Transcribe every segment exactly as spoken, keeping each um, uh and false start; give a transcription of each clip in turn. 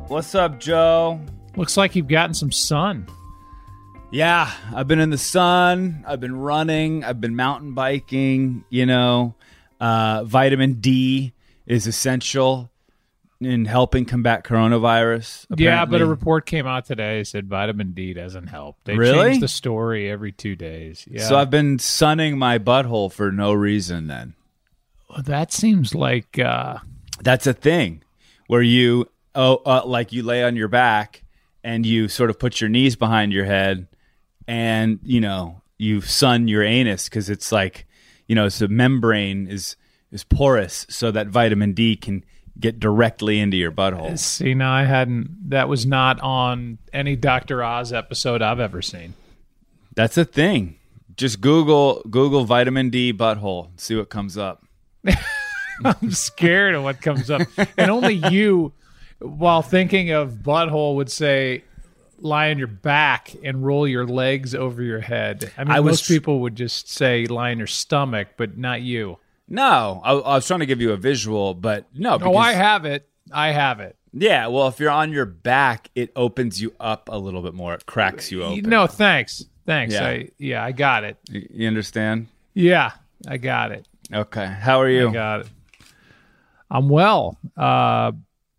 What's up, Joe? Looks like you've gotten some sun. Yeah, I've been in the sun. I've been running. I've been mountain biking. You know, uh, vitamin D is essential in helping combat coronavirus. Apparently. Yeah, but a report came out today said vitamin D doesn't help. They really? change the story every two days. Yeah. So I've been sunning my butthole for no reason then. Well, that seems like... Uh... That's a thing where you, oh, uh, like you lay on your back and you sort of put your knees behind your head and, you know, you sun your anus because it's like, you know, so membrane is, is porous so that vitamin D can get directly into your butthole. See, now I hadn't... That was not on any Doctor Oz episode I've ever seen. That's a thing. Just Google Google vitamin D butthole. See what comes up. I'm scared of what comes up. And only you, while thinking of butthole, would say lie on your back and roll your legs over your head. I mean, I was most people would just say lie on your stomach, but not you. No, I, I was trying to give you a visual, but no. Oh, I have it. I have it. Yeah, well, if you're on your back, it opens you up a little bit more. It cracks you open. No, thanks. Thanks. Yeah. I yeah, I got it. You, you understand? Yeah, I got it. Okay. How are you? I got it. I'm well. Uh,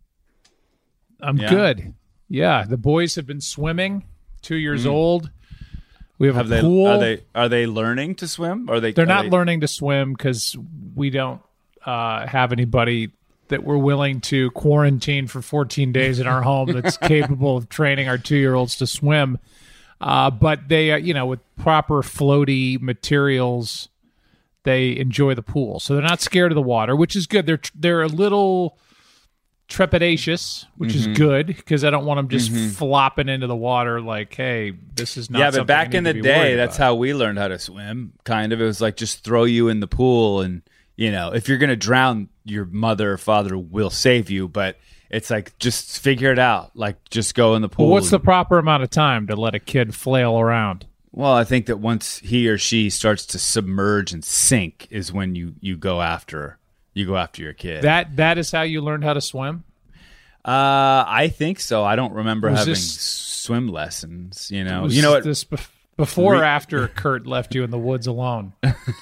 I'm Yeah. good. Yeah, the boys have been swimming. Two years Mm. old. We have, Have a they? pool. Are they? Are they learning to swim? Or are they? They're are not they, learning to swim because we don't uh, have anybody that we're willing to quarantine for fourteen days in our home that's capable of training our two-year-olds to swim. Uh, but they, uh, you know, with proper floaty materials, they enjoy the pool. So they're not scared of the water, which is good. They're they're a little trepidatious, which Mm-hmm. is good because I don't want them just flopping into the water like, hey, this is not Yeah, but something back I in need the to be day, worried that's about. how we learned how to swim. Kind of, it was like just throw you in the pool, and you know, if you're gonna drown, your mother or father will save you. But it's like just figure it out. Like just go in the pool. Well, what's the proper amount of time to let a kid flail around? Well, I think that once he or she starts to submerge and sink is when you, you go after you go after your kid. That that is how you learned how to swim? uh, I think so. I don't remember Was having this- swim lessons. You know, Was you know what? this bef- before Re- or after Kurt left you in the woods alone?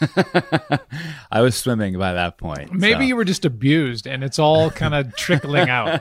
I was swimming by that point. Maybe so. you were just abused and it's all kind of trickling out.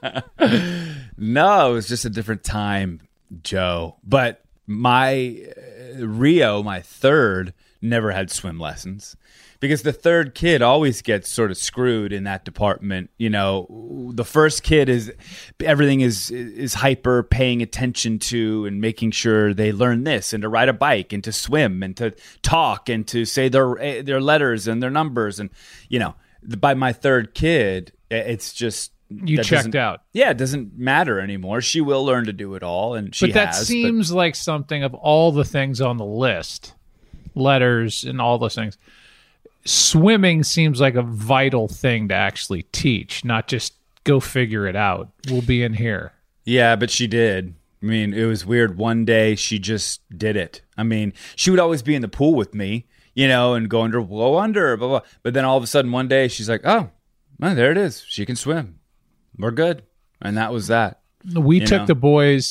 No, it was just a different time, Joe. But my uh, Rio, my third, never had swim lessons because the third kid always gets sort of screwed in that department. You know, the first kid is everything is is hyper paying attention to and making sure they learn this and to ride a bike and to swim and to talk and to say their their letters and their numbers. And you know, by my third kid, it's just You that checked doesn't- out. Yeah, it doesn't matter anymore. She will learn to do it all, and she But that has. seems like something of all the things on the list, letters and all those things. Swimming seems like a vital thing to actually teach, not just go figure it out. We'll be in here. Yeah, but she did. I mean, it was weird. One day she just did it. I mean, she would always be in the pool with me, you know, and go under, go under, blah, blah. But then all of a sudden one day she's like, oh, well, there it is. She can swim. We're good. And that was that. We You took know? the boys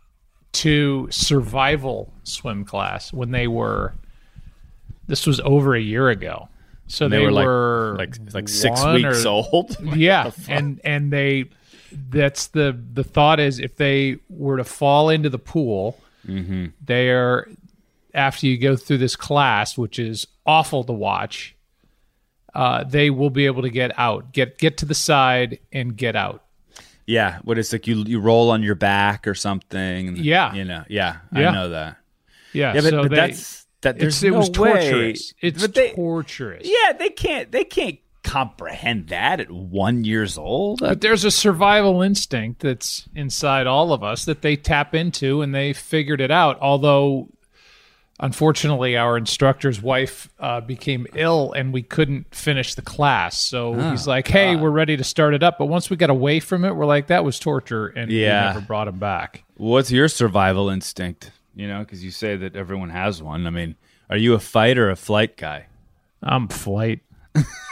to survival swim class when they were, this was over a year ago. So They they, were like- were Like, like six one weeks or- old. Yeah, and and they that's the the thought is if they were to fall into the pool, Mm-hmm. they are after you go through this class, which is awful to watch. Uh, they will be able to get out, get get to the side, and get out. Yeah, what it's like you you roll on your back or something. and, Yeah. you know, yeah, Yeah. I know that. Yeah, Yeah, but, so but they, that's that. There's it's, it no was way. torturous. It's But they- torturous. Yeah, they can't. They can't comprehend that at one years old. But there's a survival instinct that's inside all of us that they tap into, and they figured it out. Although, unfortunately, our instructor's wife uh, became ill, and we couldn't finish the class. So Oh, he's like, "Hey, we're ready to start it up." But once we got away from it, we're like, "That was torture," and Yeah. we never brought him back. What's your survival instinct? You know, because you say that everyone has one. I mean, are you a fight or a flight guy? I'm flight.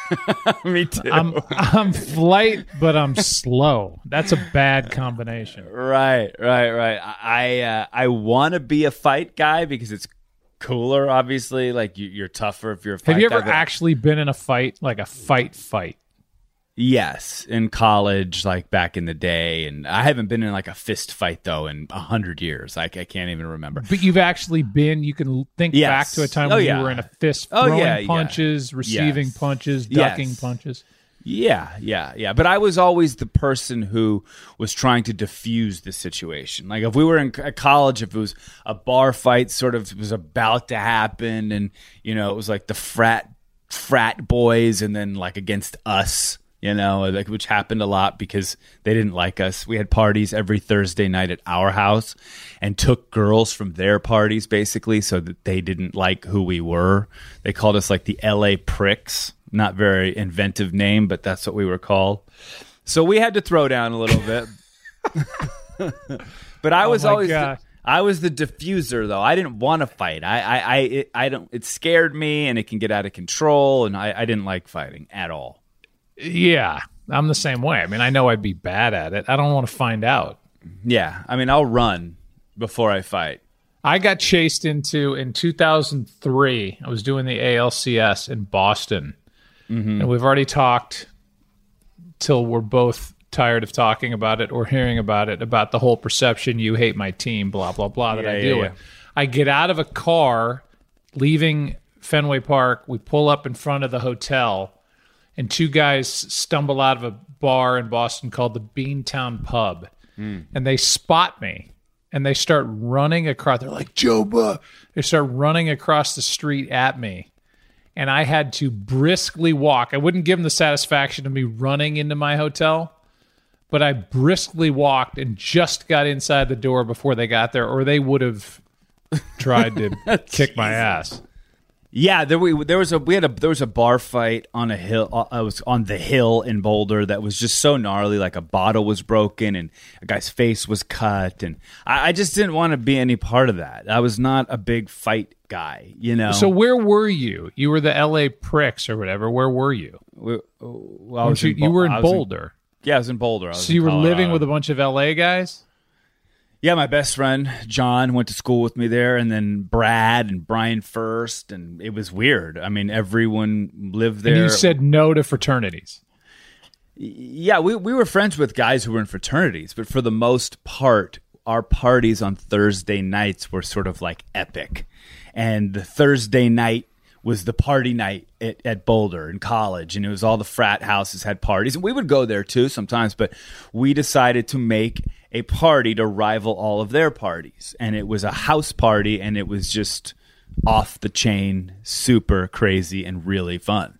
Me too. I'm I'm flight, but I'm slow. That's a bad combination. Right, right, right. I uh, I want to be a fight guy because it's cooler. Obviously, like you, you're tougher if you're a fight Have you ever guy, but- actually been in a fight, like a fight fight? Yes, in college, like back in the day, and I haven't been in like a fist fight though in a hundred years. Like I can't even remember. But you've actually been. You can think Yes. back to a time Oh, when yeah. you were in a fist, Oh, throwing yeah, yeah. punches, receiving Yes. punches, ducking Yes. punches. Yeah, yeah, yeah. But I was always the person who was trying to diffuse the situation. Like if we were in c- college, if it was a bar fight, sort of was about to happen, and you know it was like the frat frat boys, and then like against us. You know, like which happened a lot because they didn't like us. We had parties every Thursday night at our house and took girls from their parties basically so that they didn't like who we were. They called us like the L A Pricks. Not very inventive name, but that's what we were called. So we had to throw down a little bit. But I Oh was my always the, God. I was the diffuser though. I didn't want to fight. I I I, it, I don't it scared me and it can get out of control and I, I didn't like fighting at all. Yeah, I'm the same way. I mean, I know I'd be bad at it. I don't want to find out. Yeah, I mean, I'll run before I fight. I got chased into in two thousand three. I was doing the A L C S in Boston. Mm-hmm. And we've already talked till we're both tired of talking about it or hearing about it, about the whole perception you hate my team, blah, blah, blah, that Yeah, I yeah, deal yeah. with. I get out of a car leaving Fenway Park. We pull up in front of the hotel, and two guys stumble out of a bar in Boston called the Beantown Pub. Mm. And they spot me. And they start running across. They're like, Joe Buck. They start running across the street at me. And I had to briskly walk. I wouldn't give them the satisfaction of me running into my hotel, but I briskly walked and just got inside the door before they got there, or they would have tried to kick my ass. Yeah, there we there was a we had a there was a bar fight on a hill. uh, I was on the hill in Boulder that was just so gnarly. Like a bottle was broken and a guy's face was cut, and I, I just didn't want to be any part of that. I was not a big fight guy, you know. So where were you? You were the L A Pricks or whatever. Where were you? We, well, I Weren't was you, in you Bol- were in I was Boulder. yeah, I was in Boulder. I was So in you were living Colorado. with a bunch of L A guys? Yeah, my best friend John went to school with me there, and then Brad and Brian First, and it was weird. I mean, everyone lived there. And you said no to fraternities. Yeah, we we were friends with guys who were in fraternities, but for the most part, our parties on Thursday nights were sort of like epic. And the Thursday night was the party night at, at Boulder in college, and it was all the frat houses had parties, and we would go there too sometimes, but we decided to make a party to rival all of their parties. And it was a house party, and it was just off the chain, super crazy, and really fun.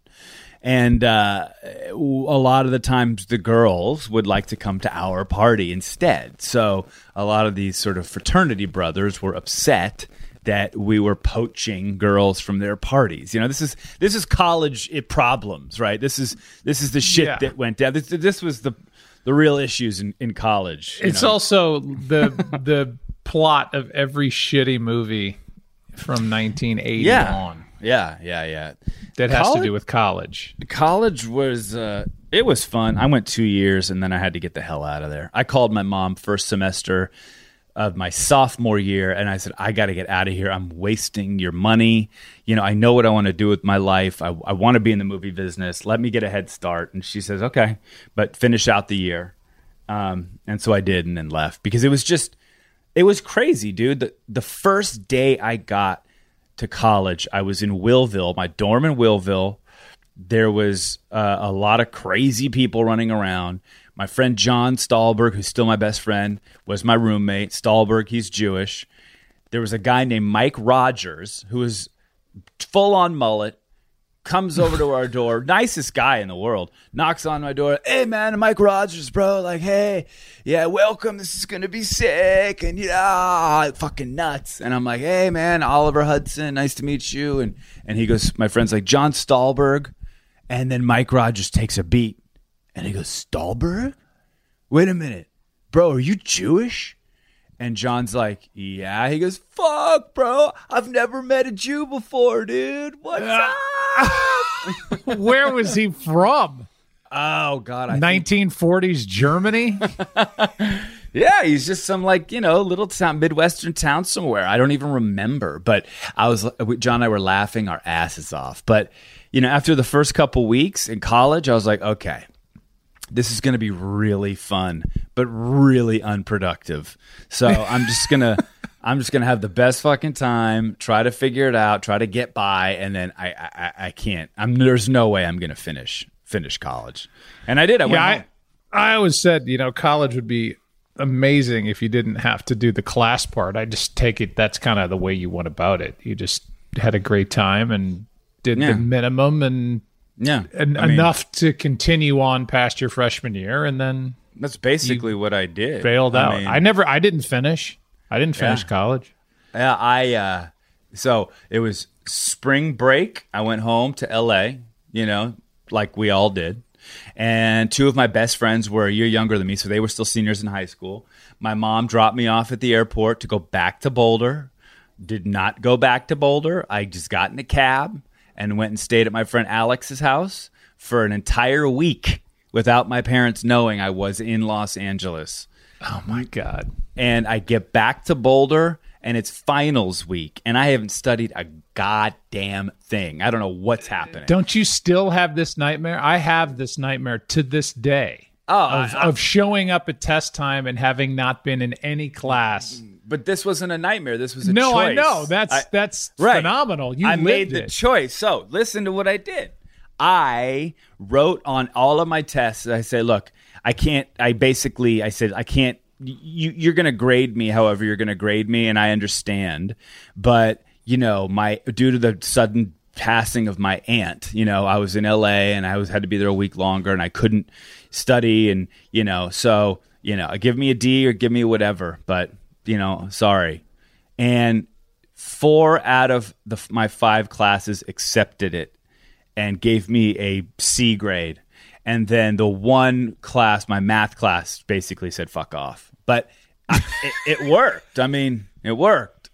And uh, a lot of the times the girls would like to come to our party instead. So a lot of these sort of fraternity brothers were upset that we were poaching girls from their parties. You know, this is this is college it problems, right? This is this is the shit Yeah. that went down. This, this was the the real issues in, in college. you It's know. also the the plot of every shitty movie from nineteen eighty yeah, on yeah, yeah, yeah. that has College- to do with college. College was uh, it was fun. I went two years and then I had to get the hell out of there. I called my mom first semester of my sophomore year and I said, I got to get out of here. I'm wasting your money. You know, I know what I want to do with my life. I, I want to be in the movie business. Let me get a head start. And she says, okay, but finish out the year. Um, and so I did and then left because it was just, it was crazy, dude. The, the first day I got to college, I was in Willville, my dorm in Willville. There was uh, a lot of crazy people running around. My friend John Stahlberg, who's still my best friend, was my roommate. Stahlberg, he's Jewish. There was a guy named Mike Rogers, who was full-on mullet, comes over to our door, nicest guy in the world, knocks on my door. Hey, man, I'm Mike Rogers, bro. Like, hey, yeah, welcome. This is going to be sick. And, yeah, fucking nuts. And I'm like, hey, man, Oliver Hudson, nice to meet you. And, and he goes, my friend's like, John Stahlberg. And then Mike Rogers takes a beat. And he goes, Stahlberg? Wait a minute. Bro, are you Jewish? And John's like, yeah. He goes, fuck, bro. I've never met a Jew before, dude. What's up? Where was he from? Oh God, I nineteen forties Germany. Yeah, he's just some like, you know, little town, Midwestern town somewhere. I don't even remember. But I was, John and I were laughing our asses off. But, you know, after the first couple weeks in college, I was like, okay, this is going to be really fun, but really unproductive. So I'm just going to, I'm just going to have the best fucking time, try to figure it out, try to get by. And then I, I, I can't, I'm, there's no way I'm going to finish, finish college. And I did. I went yeah, home. I, I always said, you know, college would be amazing if you didn't have to do the class part. I just take it that's kind of the way you went about it. You just had a great time and did Yeah. the minimum and, Yeah. and I mean, enough to continue on past your freshman year, and then that's basically what I did. bailed out. mean, I never, I didn't finish. I didn't finish Yeah. college. Yeah, I uh so it was spring break. I went home to L A, you know, like we all did. And two of my best friends were a year younger than me, so they were still seniors in high school. My mom dropped me off at the airport to go back to Boulder. Did not go back to Boulder. I just got in a cab and went and stayed at my friend Alex's house for an entire week without my parents knowing I was in Los Angeles. Oh my God. And I get back to Boulder, and it's finals week, and I haven't studied a goddamn thing. I don't know what's happening. Don't you still have this nightmare? I have this nightmare to this day. Oh, of, I- of showing up at test time and having not been in any class. But this wasn't a nightmare. This was a No, choice. I know. That's I- that's Right. phenomenal. You I lived made the it. choice. So listen to what I did. I wrote on all of my tests. I say, look, I can't. I basically, I said, I can't. You, you're going to grade me however you're going to grade me, and I understand. But you know, my due to the sudden passing of my aunt, you know, I was in L A and I was had to be there a week longer, and I couldn't study, and you know, so you know, give me a D or give me whatever. But you know, sorry. And four out of the, my five classes accepted it and gave me a C grade. And then the one class, my math class, basically said fuck off. But I, it, it worked. I mean, it worked.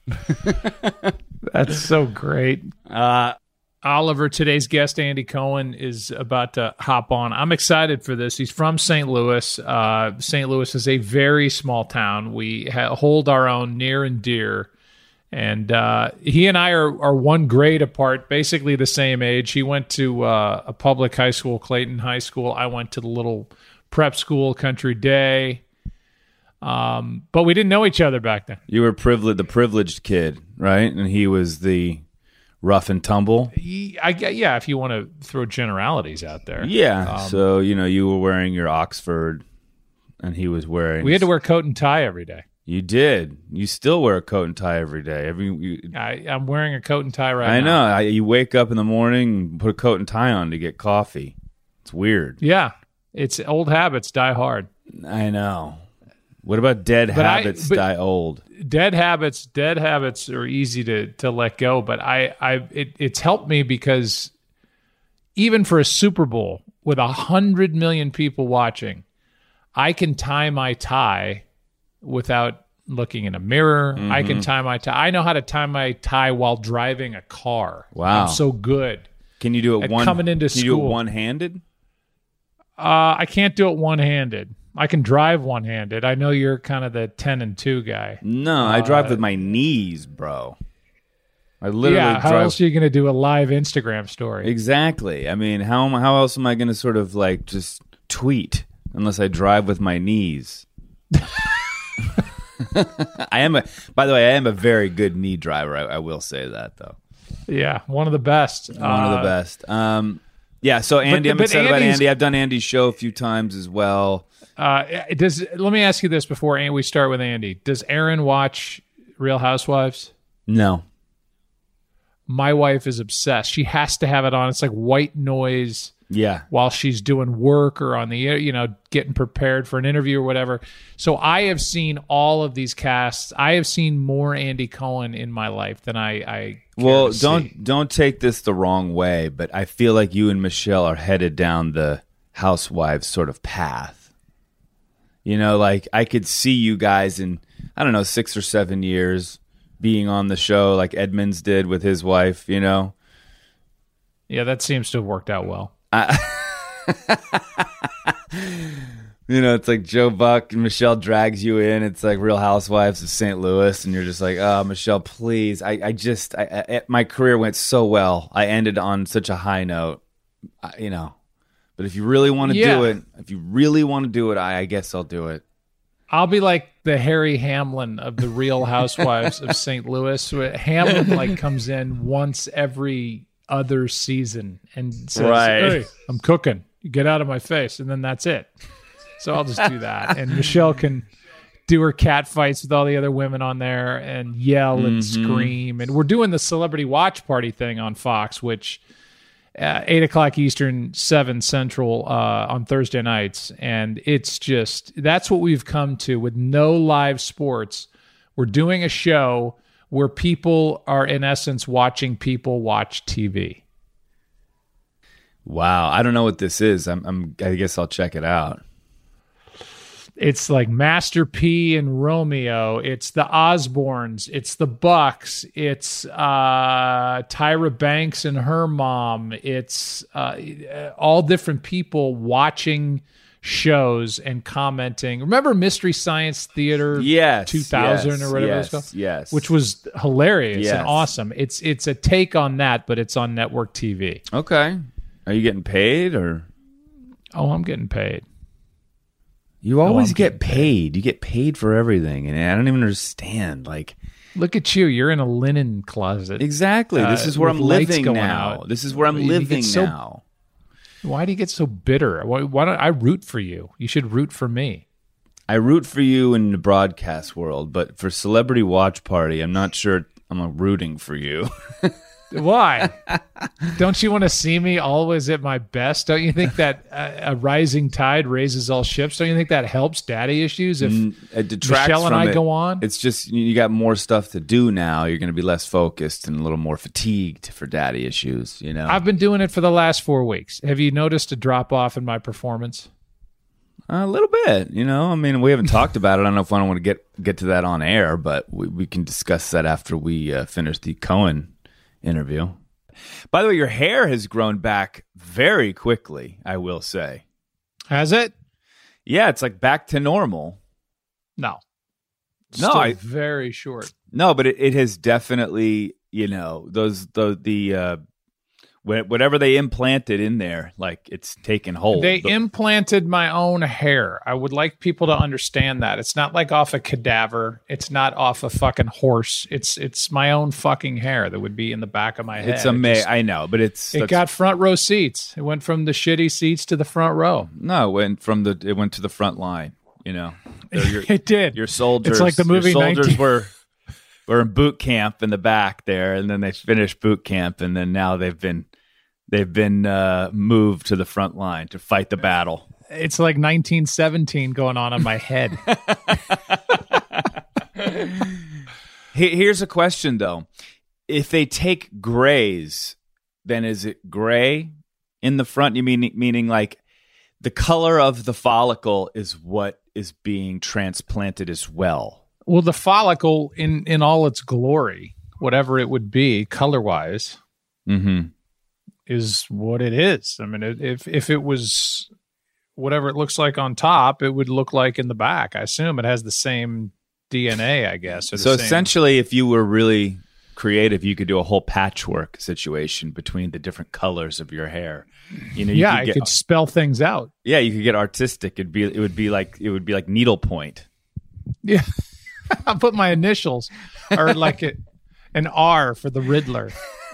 That's so great. Uh, Oliver, today's guest, Andy Cohen, is about to hop on. I'm excited for this. He's from Saint Louis. Uh, Saint Louis is a very small town. We ha- hold our own near and dear. And uh, he and I are, are one grade apart, basically the same age. He went to uh, a public high school, Clayton High School. I went to the little prep school, Country Day. Um, but we didn't know each other back then. you were privileged, the privileged kid, right? And he was the rough and tumble. He, I, get- yeah, if you want to throw generalities out there. Yeah. Um, so, you know, you were wearing your Oxford and he was wearing. We had to wear coat and tie every day. You did. You still wear a coat and tie every day. Every you, I, I'm wearing a coat and tie right I now. know. I, you wake up in the morning and put a coat and tie on to get coffee. It's weird. Yeah, it's old habits die hard. I know. What about dead But I- habits but- die old? Dead habits, dead habits are easy to to let go. But I, I, it, it's helped me because even for a Super Bowl with a hundred million people watching, I can tie my tie without looking in a mirror. I can tie my tie. I know how to tie my tie while driving a car. Wow. I'm so good. Can you do it At one? coming into can you do school. it one-handed? Uh, I can't do it one-handed. I can drive one-handed. I know you're kind of the ten and two guy. No, I drive with my knees, bro. I literally yeah, how drive. else are you going to do a live Instagram story? Exactly. I mean, how am how else am I going to sort of like just tweet unless I drive with my knees? I am a. By the way, I am a very good knee driver. I, I will say that though. Yeah, one of the best. One of the Uh, best. Um, yeah. So Andy, I'm but excited about Andy's- Andy. I've done Andy's show a few times as well. Uh, does let me ask you this before An- we start with Andy. Does Aaron watch Real Housewives? No. My wife is obsessed. She has to have it on. It's like white noise Yeah. while she's doing work or on the air, you know, getting prepared for an interview or whatever. So I have seen all of these casts. I have seen more Andy Cohen in my life than I. I care Well, to see. don't don't take this the wrong way, but I feel like you and Michelle are headed down the housewives sort of path. You know, like I could see you guys in I don't know six or seven years being on the show like Edmonds did with his wife. You know, Yeah, that seems to have worked out well. I, you know, it's like Joe Buck and Michelle drags you in. It's like Real Housewives of Saint Louis, and you're just like, oh, Michelle, please. I, I just, I, I, my career went so well. I ended on such a high note, I, you know. But if you really want to Yeah. do it, if you really want to do it, I, I guess I'll do it. I'll be like the Harry Hamlin of the Real Housewives of Saint Louis. Hamlin like comes in once every other season and says, Right. "Hey, I'm cooking. You get out of my face," and then that's it. So I'll just do that, and Michelle can do her cat fights with all the other women on there and yell and Mm-hmm. scream. And we're doing the celebrity watch party thing on Fox, which. Uh, eight o'clock Eastern, seven Central uh, on Thursday nights. And it's just, that's what we've come to with no live sports. We're doing a show where people are, in essence, watching people watch T V. Wow, I don't know what this is. I'm, I'm I guess I'll check it out. It's like Master P and Romeo. It's the Osbournes. It's the Bucks. It's uh, Tyra Banks and her mom. It's uh, all different people watching shows and commenting. Remember Mystery Science Theater Yes, two thousand yes, or whatever yes, it was called? yes. Which was hilarious Yes. and awesome. It's it's a take on that, but it's on network T V. Okay. Are you getting paid or? Oh, I'm getting paid. You always I'm get paid. You get paid for everything, and I don't even understand. Like, Look at you. You're in a linen closet. exactly. This Uh, is where with I'm lights living going now. out. This is where I'm You get living so- now. Why do you get so bitter? Why, why don't I root for you? You should root for me. I root for you in the broadcast world, but for Celebrity Watch Party, I'm not sure I'm rooting for you. Why? Don't you want to see me always at my best? Don't you think that a, a rising tide raises all ships? Don't you think that helps daddy issues? If It detracts Michelle and from I it. go on? It's just you got more stuff to do now. You're going to be less focused and a little more fatigued for daddy issues. You know, I've been doing it for the last four weeks. Have you noticed a drop off in my performance? a little bit. You know, I mean, we haven't talked about it. I don't know if I want to get get to that on air, but we, we can discuss that after we uh, finish the Cohen interview. By the way, your hair has grown back very quickly, I will say. Has it? Yeah, it's like back to normal. No. No, Still I- very short. No, but it, it has definitely, you know, those the the uh, wh- whatever they implanted in there, like it's taken hold. They The- implanted my own hair. I would like people to understand that. It's not like off a cadaver. It's not off a fucking horse. It's it's my own fucking hair that would be in the back of my head. it's It amazing. just- I know, but it's It that's- got front row seats. It went from the shitty seats to the front row. no, it went from the it went to the front line. You know, They're your, It did. your soldiers. It's like the movie your soldiers nineteen were were in boot camp in the back there, and then they finished boot camp, and then now they've been they've been uh, moved to the front line to fight the battle. It's like nineteen seventeen going on on my head. He- Here's a question, though. If they take grays, then is it gray in the front? You mean meaning like the color of the follicle is what is being transplanted as well? Well, the follicle in, in all its glory, whatever it would be color wise, Mm-hmm. is what it is. I mean, it, if if it was whatever it looks like on top, it would look like in the back. I assume it has the same D N A, I guess. Or the So same- essentially, if you were really creative, you could do a whole patchwork situation between the different colors of your hair. You know, you yeah, could I get, could spell things out. yeah, you could get artistic. It'd be it would be like it would be like needlepoint. Yeah, I'll put my initials or like it, an R for the Riddler.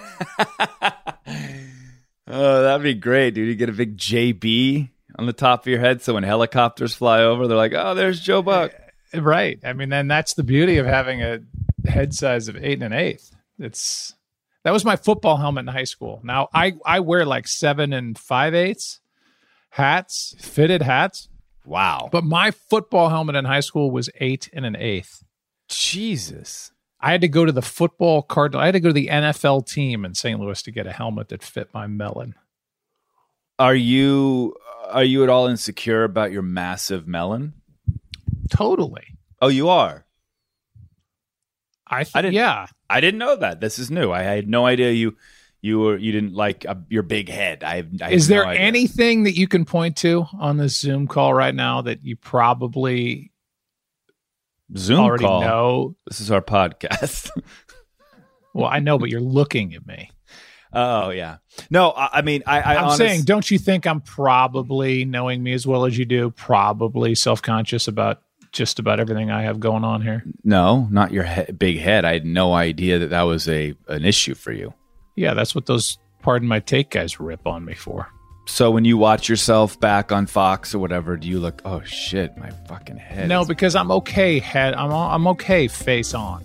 Oh, that'd be great, dude. You get a big J B on the top of your head, so when helicopters fly over, they're like, "Oh, there's Joe Buck." Right. I mean, then that's the beauty of having a head size of eight and an eighth. It's that was my football helmet in high school. Now I I wear like seven and five eighths hats, fitted hats, Wow, but my football helmet in high school was eight and an eighth. Jesus. I had to go to the football card. I had to go to the N F L team in Saint Louis to get a helmet that fit my melon. Are you are you at all insecure about your massive melon? Totally. Oh, you are. I, th- I didn't- yeah. I didn't know that. This is new. I had no idea you You were you didn't like a, your big head. I, I Is there no idea. anything that you can point to on this Zoom call right now that you probably Zoom already call? know? This is our podcast. Well, I know, but you're looking at me. Oh yeah. No, I, I mean, I, I I'm honest- saying, don't you think I'm probably, knowing me as well as you do, probably self-conscious about just about everything I have going on here? No, not your he- big head. I had no idea that that was a an issue for you. Yeah, that's what those Pardon My Take guys rip on me for. So when you watch yourself back on Fox or whatever, do you look, oh shit, my fucking head? No, is- because I'm okay head. I'm I'm okay face on.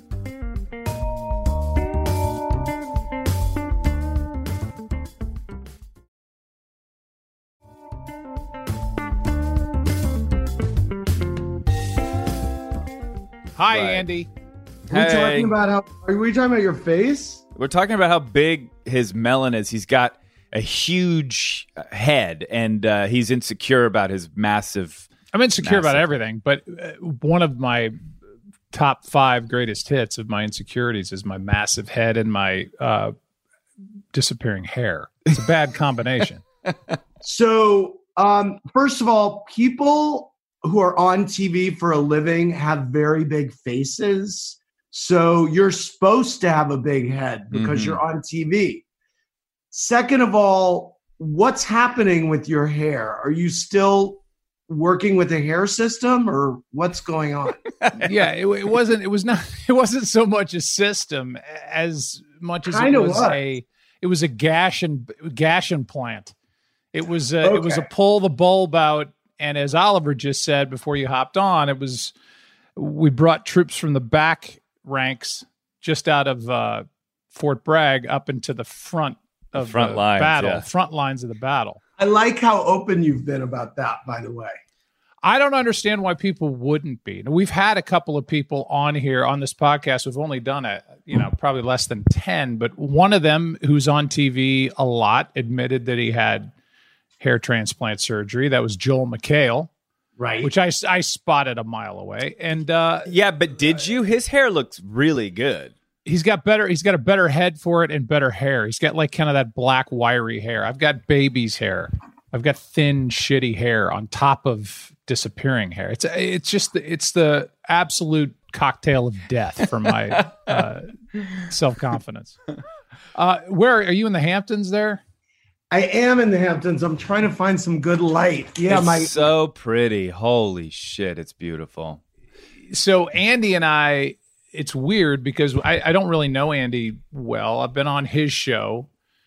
Hi, Right. Andy. Are we Hey. talking about how? Are we talking about your face? We're talking about how big his melon is. He's got a huge head, and uh, he's insecure about his massive. I'm insecure about Massive. everything, but uh, one of my top five greatest hits of my insecurities is my massive head and my uh, disappearing hair. It's a bad combination. So, um, first of all, people who are on T V for a living have very big faces. So you're supposed to have a big head because Mhm. you're on T V. Second of all, what's happening with your hair? Are you still working with a hair system, or what's going on? Yeah, it, it wasn't. It was not. It wasn't so much a system as much as Kinda it was was. a. It was a gash and gash implant. It was. A, It was a Okay. pull the bulb out, and as Oliver just said before you hopped on, it was. We brought troops from the back ranks just out of uh, Fort Bragg up into the front of the, front lines, battle, yeah. front lines of the battle. I like how open you've been about that, by the way. I don't understand why people wouldn't be. Now, we've had a couple of people on here on this podcast. We've only done it, you know, probably less than ten, but one of them who's on T V a lot admitted that he had hair transplant surgery. That was Joel McHale, Right. which I, I spotted a mile away. And uh, Yeah, but did you? His hair looks really good. he's got better, he's got a better head for it and better hair. He's got like kind of that black wiry hair. I've got baby's hair. I've got thin, shitty hair on top of disappearing hair. It's it's just the, it's the absolute cocktail of death for my uh, self confidence. Uh, where are you in the Hamptons? There, I am in the Hamptons. I'm trying to find some good light. Yeah, it's my so pretty. Holy shit, it's beautiful. so Andy and I. It's weird because I, I don't really know Andy well. I've been on his show,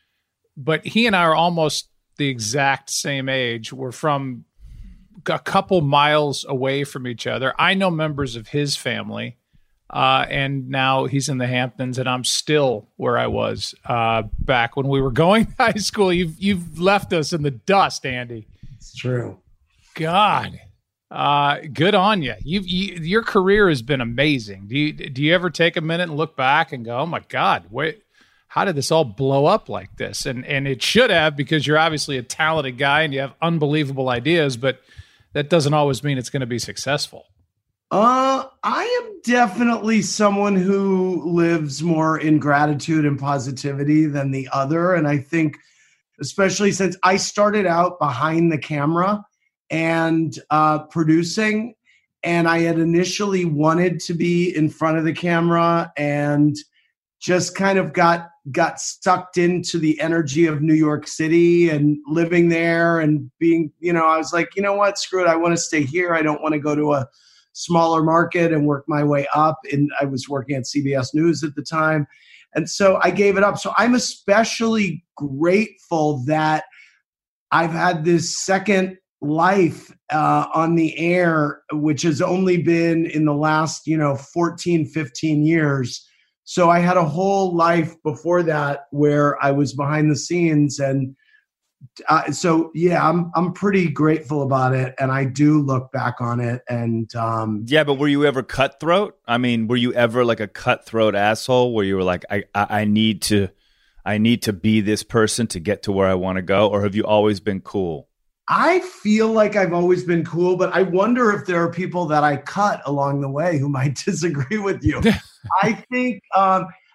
but he and I are almost the exact same age. We're from a couple miles away from each other. I know members of his family, uh, and now he's in the Hamptons, and I'm still where I was uh, back when we were going to high school. You've you've left us in the dust, Andy. It's true. God, uh, good on you. You've you, your career has been amazing. Do you do you ever take a minute and look back and go, oh my God, wait, how did this all blow up like this? And and it should have, because you're obviously a talented guy and you have unbelievable ideas, but that doesn't always mean it's going to be successful. Uh, I am definitely someone who lives more in gratitude and positivity than the other. And I think, especially since I started out behind the camera and uh, producing, and I had initially wanted to be in front of the camera and just kind of got got sucked into the energy of New York City and living there and being, you know, I was like, you know what, screw it. I want to stay here. I don't want to go to a smaller market and work my way up. And I was working at C B S News at the time. And so I gave it up. So I'm especially grateful that I've had this second life uh, on the air, which has only been in the last, you know, fourteen, fifteen years. So I had a whole life before that where I was behind the scenes. And uh, so, yeah, I'm I'm pretty grateful about it. And I do look back on it. And um, Yeah, but were you ever cutthroat? I mean, were you ever like a cutthroat asshole where you were like, I, I, I need to, I need to be this person to get to where I want to go? Or have you always been cool? I feel like I've always been cool, but I wonder if there are people that I cut along the way who might disagree with you. I think um,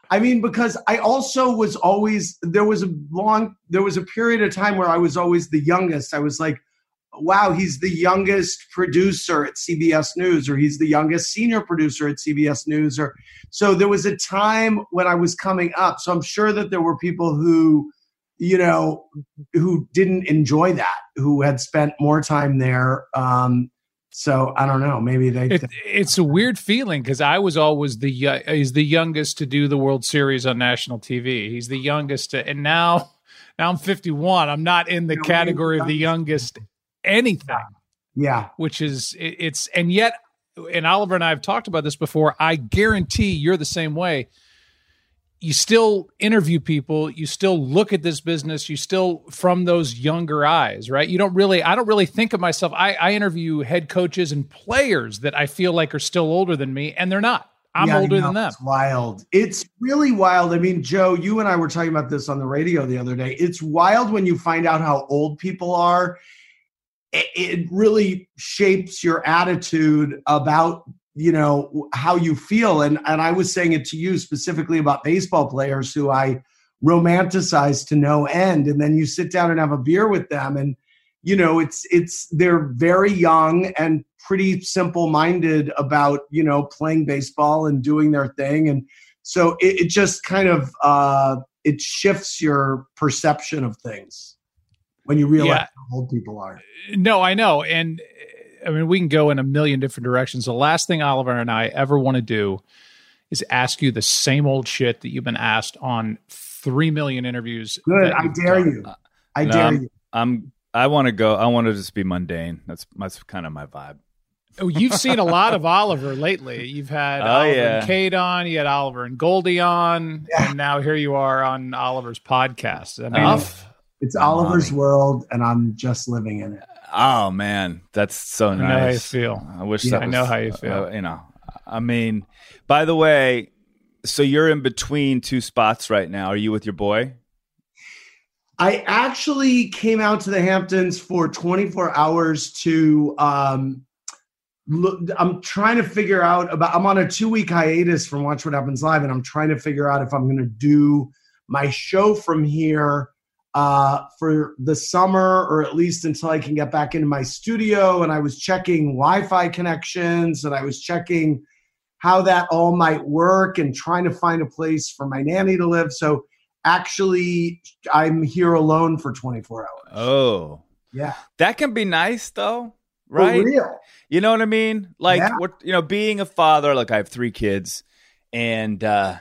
I mean, because I also was always, there was a long, there was a period of time where I was always the youngest. I was like, wow, he's the youngest producer at C B S News, or he's the youngest senior producer at C B S News. Or so there was a time when I was coming up. So I'm sure that there were people who, you know, who didn't enjoy that, who had spent more time there. Um, so I don't know, maybe they. It, it's a weird feeling because I was always the uh, he's the youngest to do the World Series on national T V. He's the youngest, to, and now now I'm fifty-one. I'm not in the you know, category of the youngest anything. Yeah, which is it, it's and yet, and Oliver and I have talked about this before. I guarantee you're the same way. You still interview people, you still look at this business, you still from those younger eyes, right? You don't really, I don't really think of myself. I, I interview head coaches and players that I feel like are still older than me, and they're not. I'm yeah, older you know, than them. It's wild. It's really wild. I mean, Joe, you and I were talking about this on the radio the other day. It's wild when you find out how old people are. It, it really shapes your attitude about you know, how you feel. And and I was saying it to you specifically about baseball players who I romanticize to no end. And then you sit down and have a beer with them and, you know, it's, it's, they're very young and pretty simple minded about, you know, playing baseball and doing their thing. And so it, it just kind of, uh, it shifts your perception of things when you realize yeah. how old people are. No, I know. And I mean, we can go in a million different directions. The last thing Oliver and I ever want to do is ask you the same old shit that you've been asked on three million interviews. Good. I dare done. you. I no, dare I'm, you. I'm, I want to go. I want to just be mundane. That's, that's kind of my vibe. Oh, you've seen a lot of Oliver lately. You've had oh, Oliver yeah. and Kate on, you had Oliver and Goldie on, yeah. and now here you are on Oliver's podcast. I mean, oh, it's Oliver's mommy. world, and I'm just living in it. Oh man, that's so nice. I know how you feel. I wish yeah, that was, I know how you feel. Uh, you know, I mean, by the way, so you're in between two spots right now. Are you with your boy? I actually came out to the Hamptons for twenty-four hours to um, look. I'm trying to figure out about, I'm on a two week hiatus from Watch What Happens Live, and I'm trying to figure out if I'm going to do my show from here uh, for the summer, or at least until I can get back into my studio. And I was checking Wi-Fi connections, and I was checking how that all might work and trying to find a place for my nanny to live. So actually, I'm here alone for twenty-four hours. Oh, yeah. That can be nice though, right? For real. You know what I mean? Like, yeah. what, you know, being a father, like I have three kids, and uh,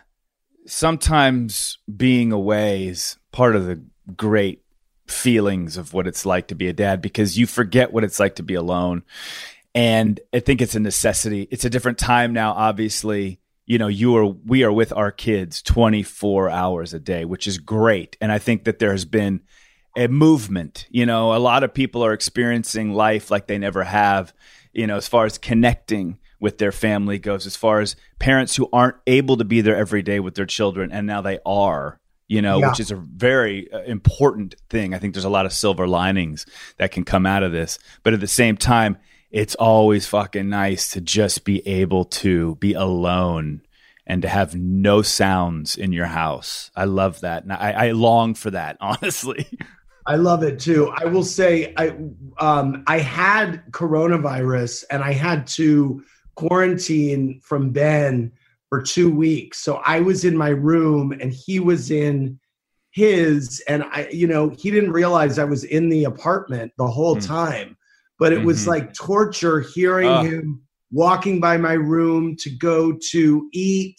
sometimes being away is part of the great feelings of what it's like to be a dad, because you forget what it's like to be alone. And I think it's a necessity. It's a different time now, obviously. You know, you are, we are with our kids twenty-four hours a day, which is great. And I think that there has been a movement. You know, a lot of people are experiencing life like they never have, you know, as far as connecting with their family goes, as far as parents who aren't able to be there every day with their children, and now they are, you know, yeah. which is a very uh, important thing. I think there's a lot of silver linings that can come out of this. But at the same time, it's always fucking nice to just be able to be alone and to have no sounds in your house. I love that. And I, I long for that, honestly. I love it too. I will say I um, I had coronavirus and I had to quarantine from Ben for two weeks. So I was in my room and he was in his, and I, you know, he didn't realize I was in the apartment the whole mm. time. But it was mm-hmm. like torture hearing uh, him walking by my room to go to eat.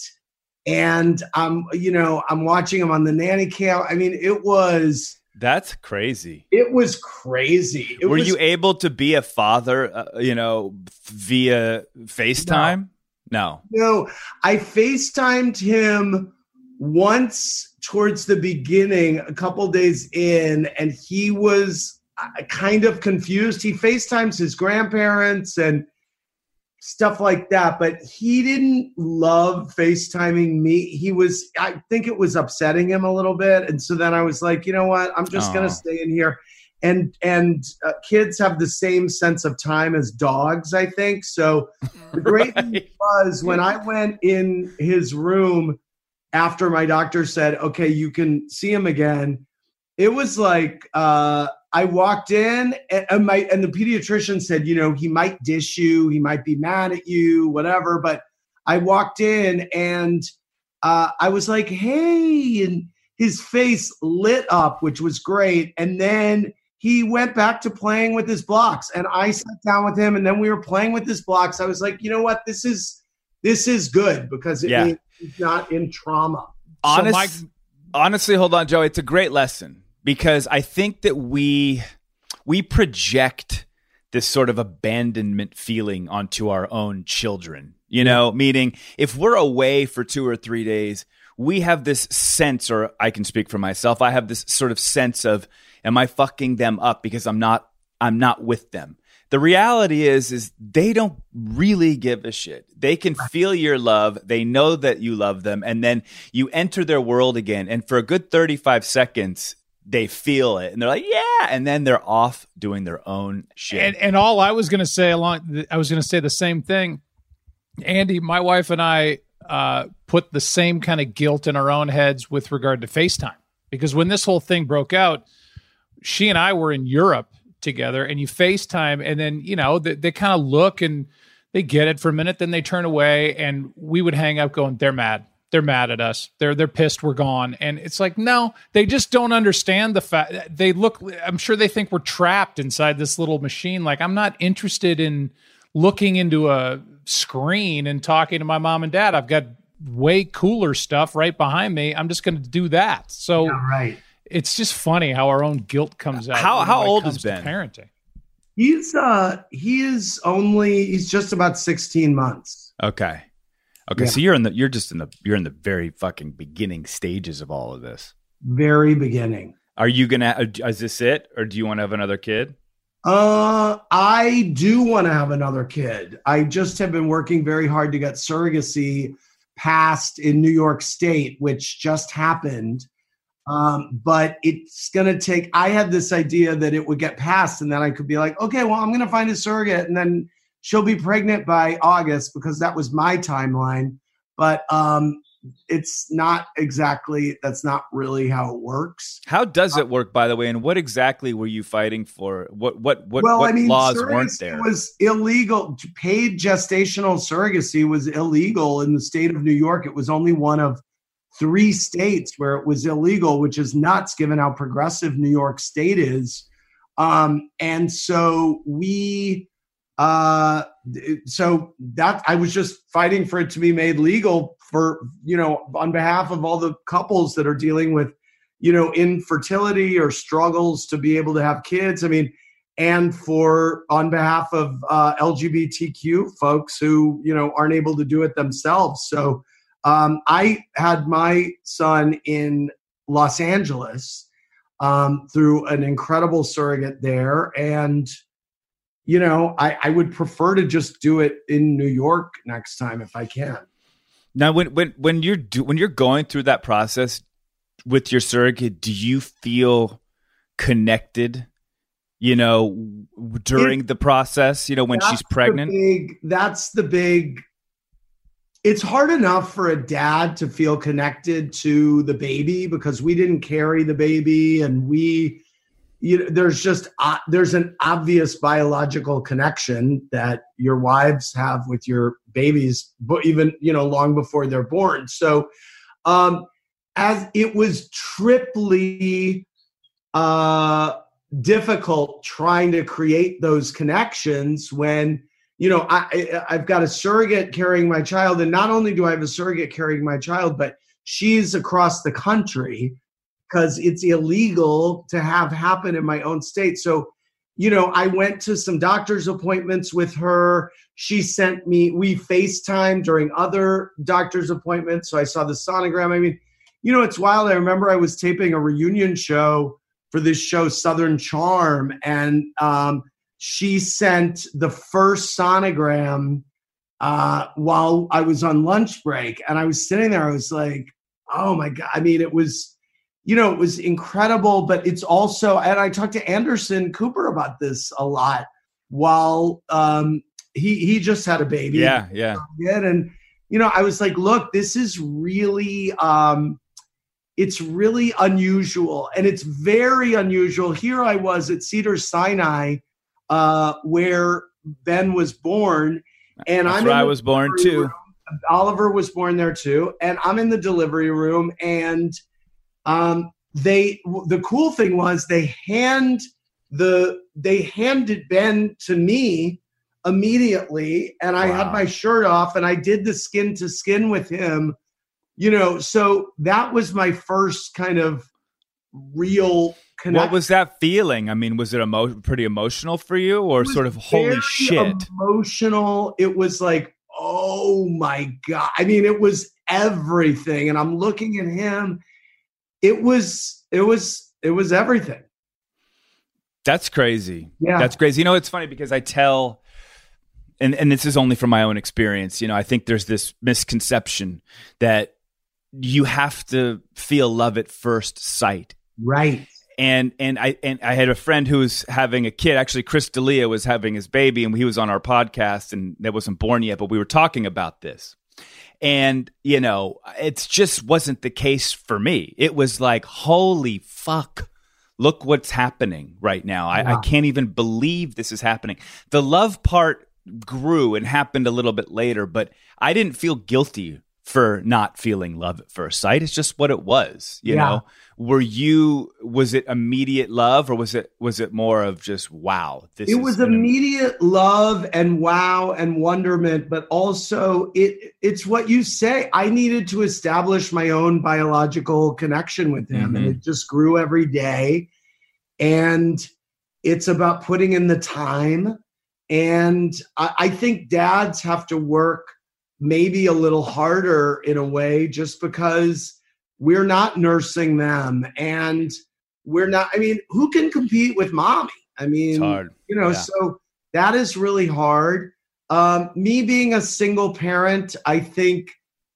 And I'm, you know, I'm watching him on the nanny cam. I mean, it was. That's crazy. It was crazy. It Were was, you able to be a father, uh, you know, via FaceTime? No. No. No, I FaceTimed him once towards the beginning, a couple days in, and he was kind of confused. He FaceTimes his grandparents and stuff like that, but he didn't love FaceTiming me. He was, I think it was upsetting him a little bit. And so then I was like, you know what? I'm just going to stay in here. And, and uh, kids have the same sense of time as dogs, I think. So the great right. thing was when I went in his room after my doctor said, okay, you can see him again, it was like, uh, I walked in and, and my, and the pediatrician said, you know, he might dish you, he might be mad at you, whatever. But I walked in and uh, I was like, hey, and his face lit up, which was great. And then he went back to playing with his blocks, and I sat down with him, and then we were playing with his blocks. I was like, you know what? This is, this is good because it Yeah. means he's not in trauma. Honest, So Mike- honestly, hold on, Joe. It's a great lesson because I think that we we project this sort of abandonment feeling onto our own children. You know, meaning if we're away for two or three days, we have this sense, or I can speak for myself, I have this sort of sense of, am I fucking them up because I'm not I'm not with them? The reality is, is they don't really give a shit. They can feel your love. They know that you love them. And then you enter their world again. And for a good thirty-five seconds, they feel it. And they're like, yeah. And then they're off doing their own shit. And, and all I was going to say along, I was going to say the same thing. Andy, my wife and I uh, put the same kind of guilt in our own heads with regard to FaceTime. Because when this whole thing broke out, she and I were in Europe together, and you FaceTime, and then, you know, they, they kind of look and they get it for a minute, then they turn away, and we would hang up going, they're mad. They're mad at us. They're they're pissed we're gone. And it's like, no, they just don't understand the fact. They look, I'm sure they think we're trapped inside this little machine. Like, I'm not interested in looking into a screen and talking to my mom and dad. I've got way cooler stuff right behind me. I'm just going to do that. So Yeah, right. it's just funny how our own guilt comes out. How- when how it old comes is to Ben? parenting? He's uh he is only he's just about sixteen months. Okay. Okay. Yeah. So you're in the you're just in the you're in the very fucking beginning stages of all of this. Very beginning. Are you gonna is this it, or do you want to have another kid? Uh I do want to have another kid. I just have been working very hard to get surrogacy passed in New York State, which just happened. Um, but it's going to take, I had this idea that it would get passed and then I could be like, okay, well, I'm going to find a surrogate and then she'll be pregnant by August because that was my timeline. But um, it's not exactly, that's not really how it works. How does it work, by the way? And what exactly were you fighting for? What what what, well, what I mean, laws surrogacy weren't there? was illegal. Paid gestational surrogacy was illegal in the state of New York. It was only one of three states where it was illegal, which is nuts given how progressive New York State is. Um, and so we, uh, so that I was just fighting for it to be made legal for, you know, on behalf of all the couples that are dealing with, you know, infertility or struggles to be able to have kids. I mean, and for on behalf of uh, L G B T Q folks who, you know, aren't able to do it themselves. So um, I had my son in Los Angeles um, through an incredible surrogate there. And, you know, I, I would prefer to just do it in New York next time if I can. Now, when when when you're do, when you're going through that process with your surrogate, do you feel connected? You know, during It- the process, you know, when That's she's pregnant. the big, that's the big. It's hard enough for a dad to feel connected to the baby because we didn't carry the baby, and we, you know, there's just uh, there's an obvious biological connection that your wives have with your babies, but even, you know, long before they're born. So, um, as it was triply uh, difficult trying to create those connections when, you know, I, I've got a surrogate carrying my child, and not only do I have a surrogate carrying my child, but she's across the country because it's illegal to have happen in my own state. So, you know, I went to some doctor's appointments with her. She sent me, we FaceTime during other doctor's appointments. So I saw the sonogram. I mean, you know, it's wild. I remember I was taping a reunion show for this show, Southern Charm, and um, she sent the first sonogram uh, while I was on lunch break. And I was sitting there, I was like, oh my God. I mean, it was, you know, it was incredible, but it's also, and I talked to Anderson Cooper about this a lot while um, he, he just had a baby. Yeah, yeah. And, you know, I was like, look, this is really, um, it's really unusual. And it's very unusual. Here I was at Cedars-Sinai, uh, where Ben was born. And That's I'm where in I the was born delivery too. room. Oliver was born there too. And I'm in the delivery room. And um, they, the cool thing was they hand the, they handed Ben to me immediately. And I Wow. had my shirt off and I did the skin to skin with him, you know, so that was my first kind of real connection. What was that feeling? I mean, was it emo- pretty emotional for you, or sort of holy very shit? Emotional. It was like, oh my God. I mean, it was everything. And I'm looking at him. It was, it was, it was everything. That's crazy. Yeah. That's crazy. You know, it's funny because I tell, and, and this is only from my own experience, you know, I think there's this misconception that you have to feel love at first sight. Right. And and I and I had a friend who was having a kid. Actually, Chris D'Elia was having his baby, and he was on our podcast, and that wasn't born yet, but we were talking about this. And, you know, it just wasn't the case for me. It was like, holy fuck, look what's happening right now. I, Yeah. I can't even believe this is happening. The love part grew and happened a little bit later, but I didn't feel guilty for not feeling love at first sight. It's just what it was, you Yeah. know? Were you, was it immediate love, or was it, was it more of just, wow, this It is was an- immediate love and wow and wonderment, but also it it's what you say. I needed to establish my own biological connection with him, and Mhm. it just grew every day. And it's about putting in the time. And I, I think dads have to work maybe a little harder in a way, just because we're not nursing them, and we're not, I mean, who can compete with mommy? I mean, It's hard. you know, Yeah. so that is really hard. Um, me being a single parent, I think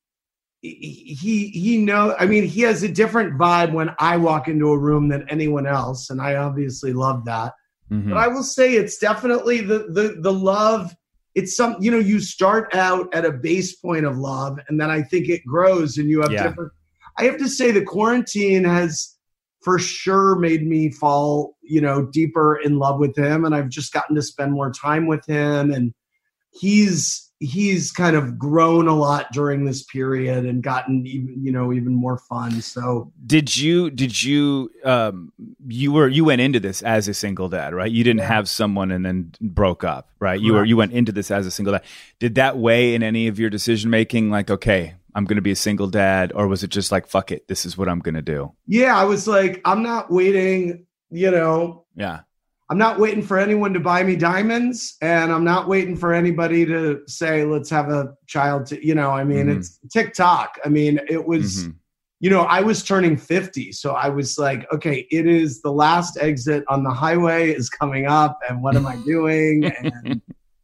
he, he, he know, I mean, he has a different vibe when I walk into a room than anyone else. And I obviously love that. Mhm. But I will say it's definitely the, the, the love. It's some, you know, you start out at a base point of love, and then I think it grows, and you have Yeah. different. I have to say the quarantine has for sure made me fall, you know, deeper in love with him. And I've just gotten to spend more time with him, and he's, he's kind of grown a lot during this period and gotten even, you know, even more fun. So Did you, did you, um, you were, you went into this as a single dad, right? You didn't Yeah. have someone and then broke up, right? You were, Correct. you went into this as a single dad. Did that weigh in any of your decision making? Like, okay, I'm going to be a single dad, or was it just like, fuck it, this is what I'm going to do? yeah, I was like, I'm not waiting, you know, Yeah. I'm not waiting for anyone to buy me diamonds, and I'm not waiting for anybody to say, let's have a child to, you know, I mean, Mhm. it's TikTok. I mean, it was, Mhm. you know, I was turning fifty. So I was like, okay, it is the last exit on the highway is coming up, and what am I doing? And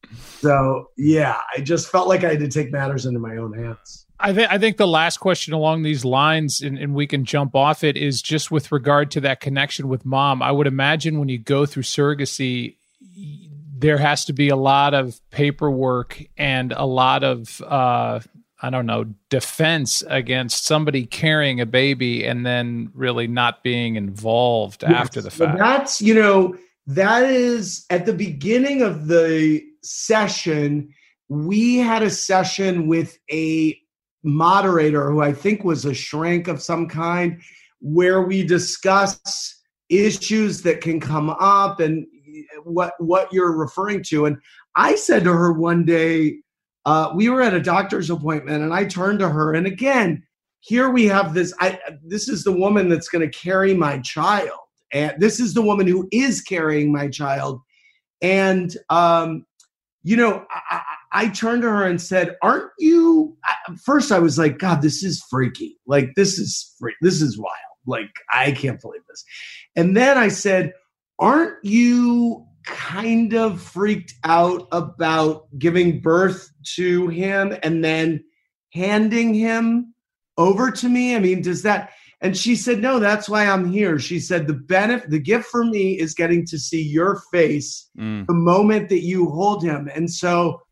so, yeah, I just felt like I had to take matters into my own hands. I think I think the last question along these lines, and, and we can jump off it, is just with regard to that connection with mom. I would imagine when you go through surrogacy, there has to be a lot of paperwork and a lot of uh, I don't know, defense against somebody carrying a baby and then really not being involved Yes. after the So fact. that's, you know, that is at the beginning of the session. We had a session with a moderator who I think was a shrink of some kind, where we discuss issues that can come up and what what you're referring to. And I said to her one day, uh, we were at a doctor's appointment, and I turned to her, and again, here we have this. I this is the woman that's going to carry my child, and this is the woman who is carrying my child, and um, you know, I, I turned to her and said, "Aren't you?" At first, I was like, "God, this is freaky. Like, this is free. This is wild. Like, I can't believe this." And then I said, "Aren't you kind of freaked out about giving birth to him and then handing him over to me? I mean, does that?" And she said, "No, that's why I'm here." She said, "The benefit, the gift for me is getting to see your face Mm. the moment that you hold him." And so,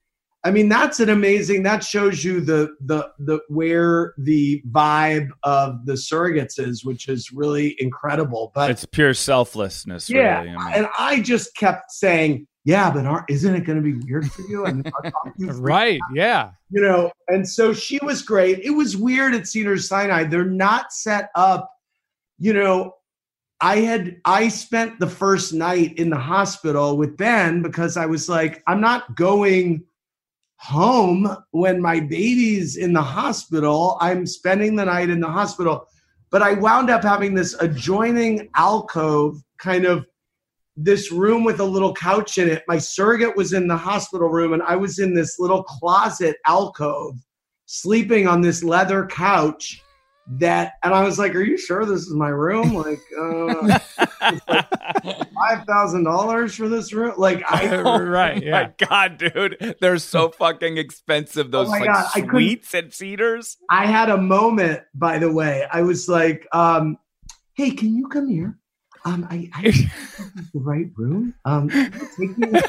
I mean, that's an amazing, that shows you the, the, the, where the vibe of the surrogates is, which is really incredible. But it's pure selflessness. Yeah. Really. I mean. And I just kept saying, yeah, but aren't, isn't it going to be weird for you? And right. Yeah. You know, and so she was great. It was weird at Cedars-Sinai. They're not set up, you know, I had, I spent the first night in the hospital with Ben because I was like, I'm not going home when my baby's in the hospital. I'm spending the night in the hospital. But I wound up having this adjoining alcove, kind of this room with a little couch in it. My surrogate was in the hospital room, and I was in this little closet alcove, sleeping on this leather couch. That, and I was like, "Are you sure this is my room?" Like, uh, like five thousand dollars for this room. Like, I right, yeah. My God, dude, they're so fucking expensive. Those oh my like God, suites at Cedars. I had a moment, by the way. I was like, um, "Hey, can you come here? Um, I, I this is the right room. Um, take me."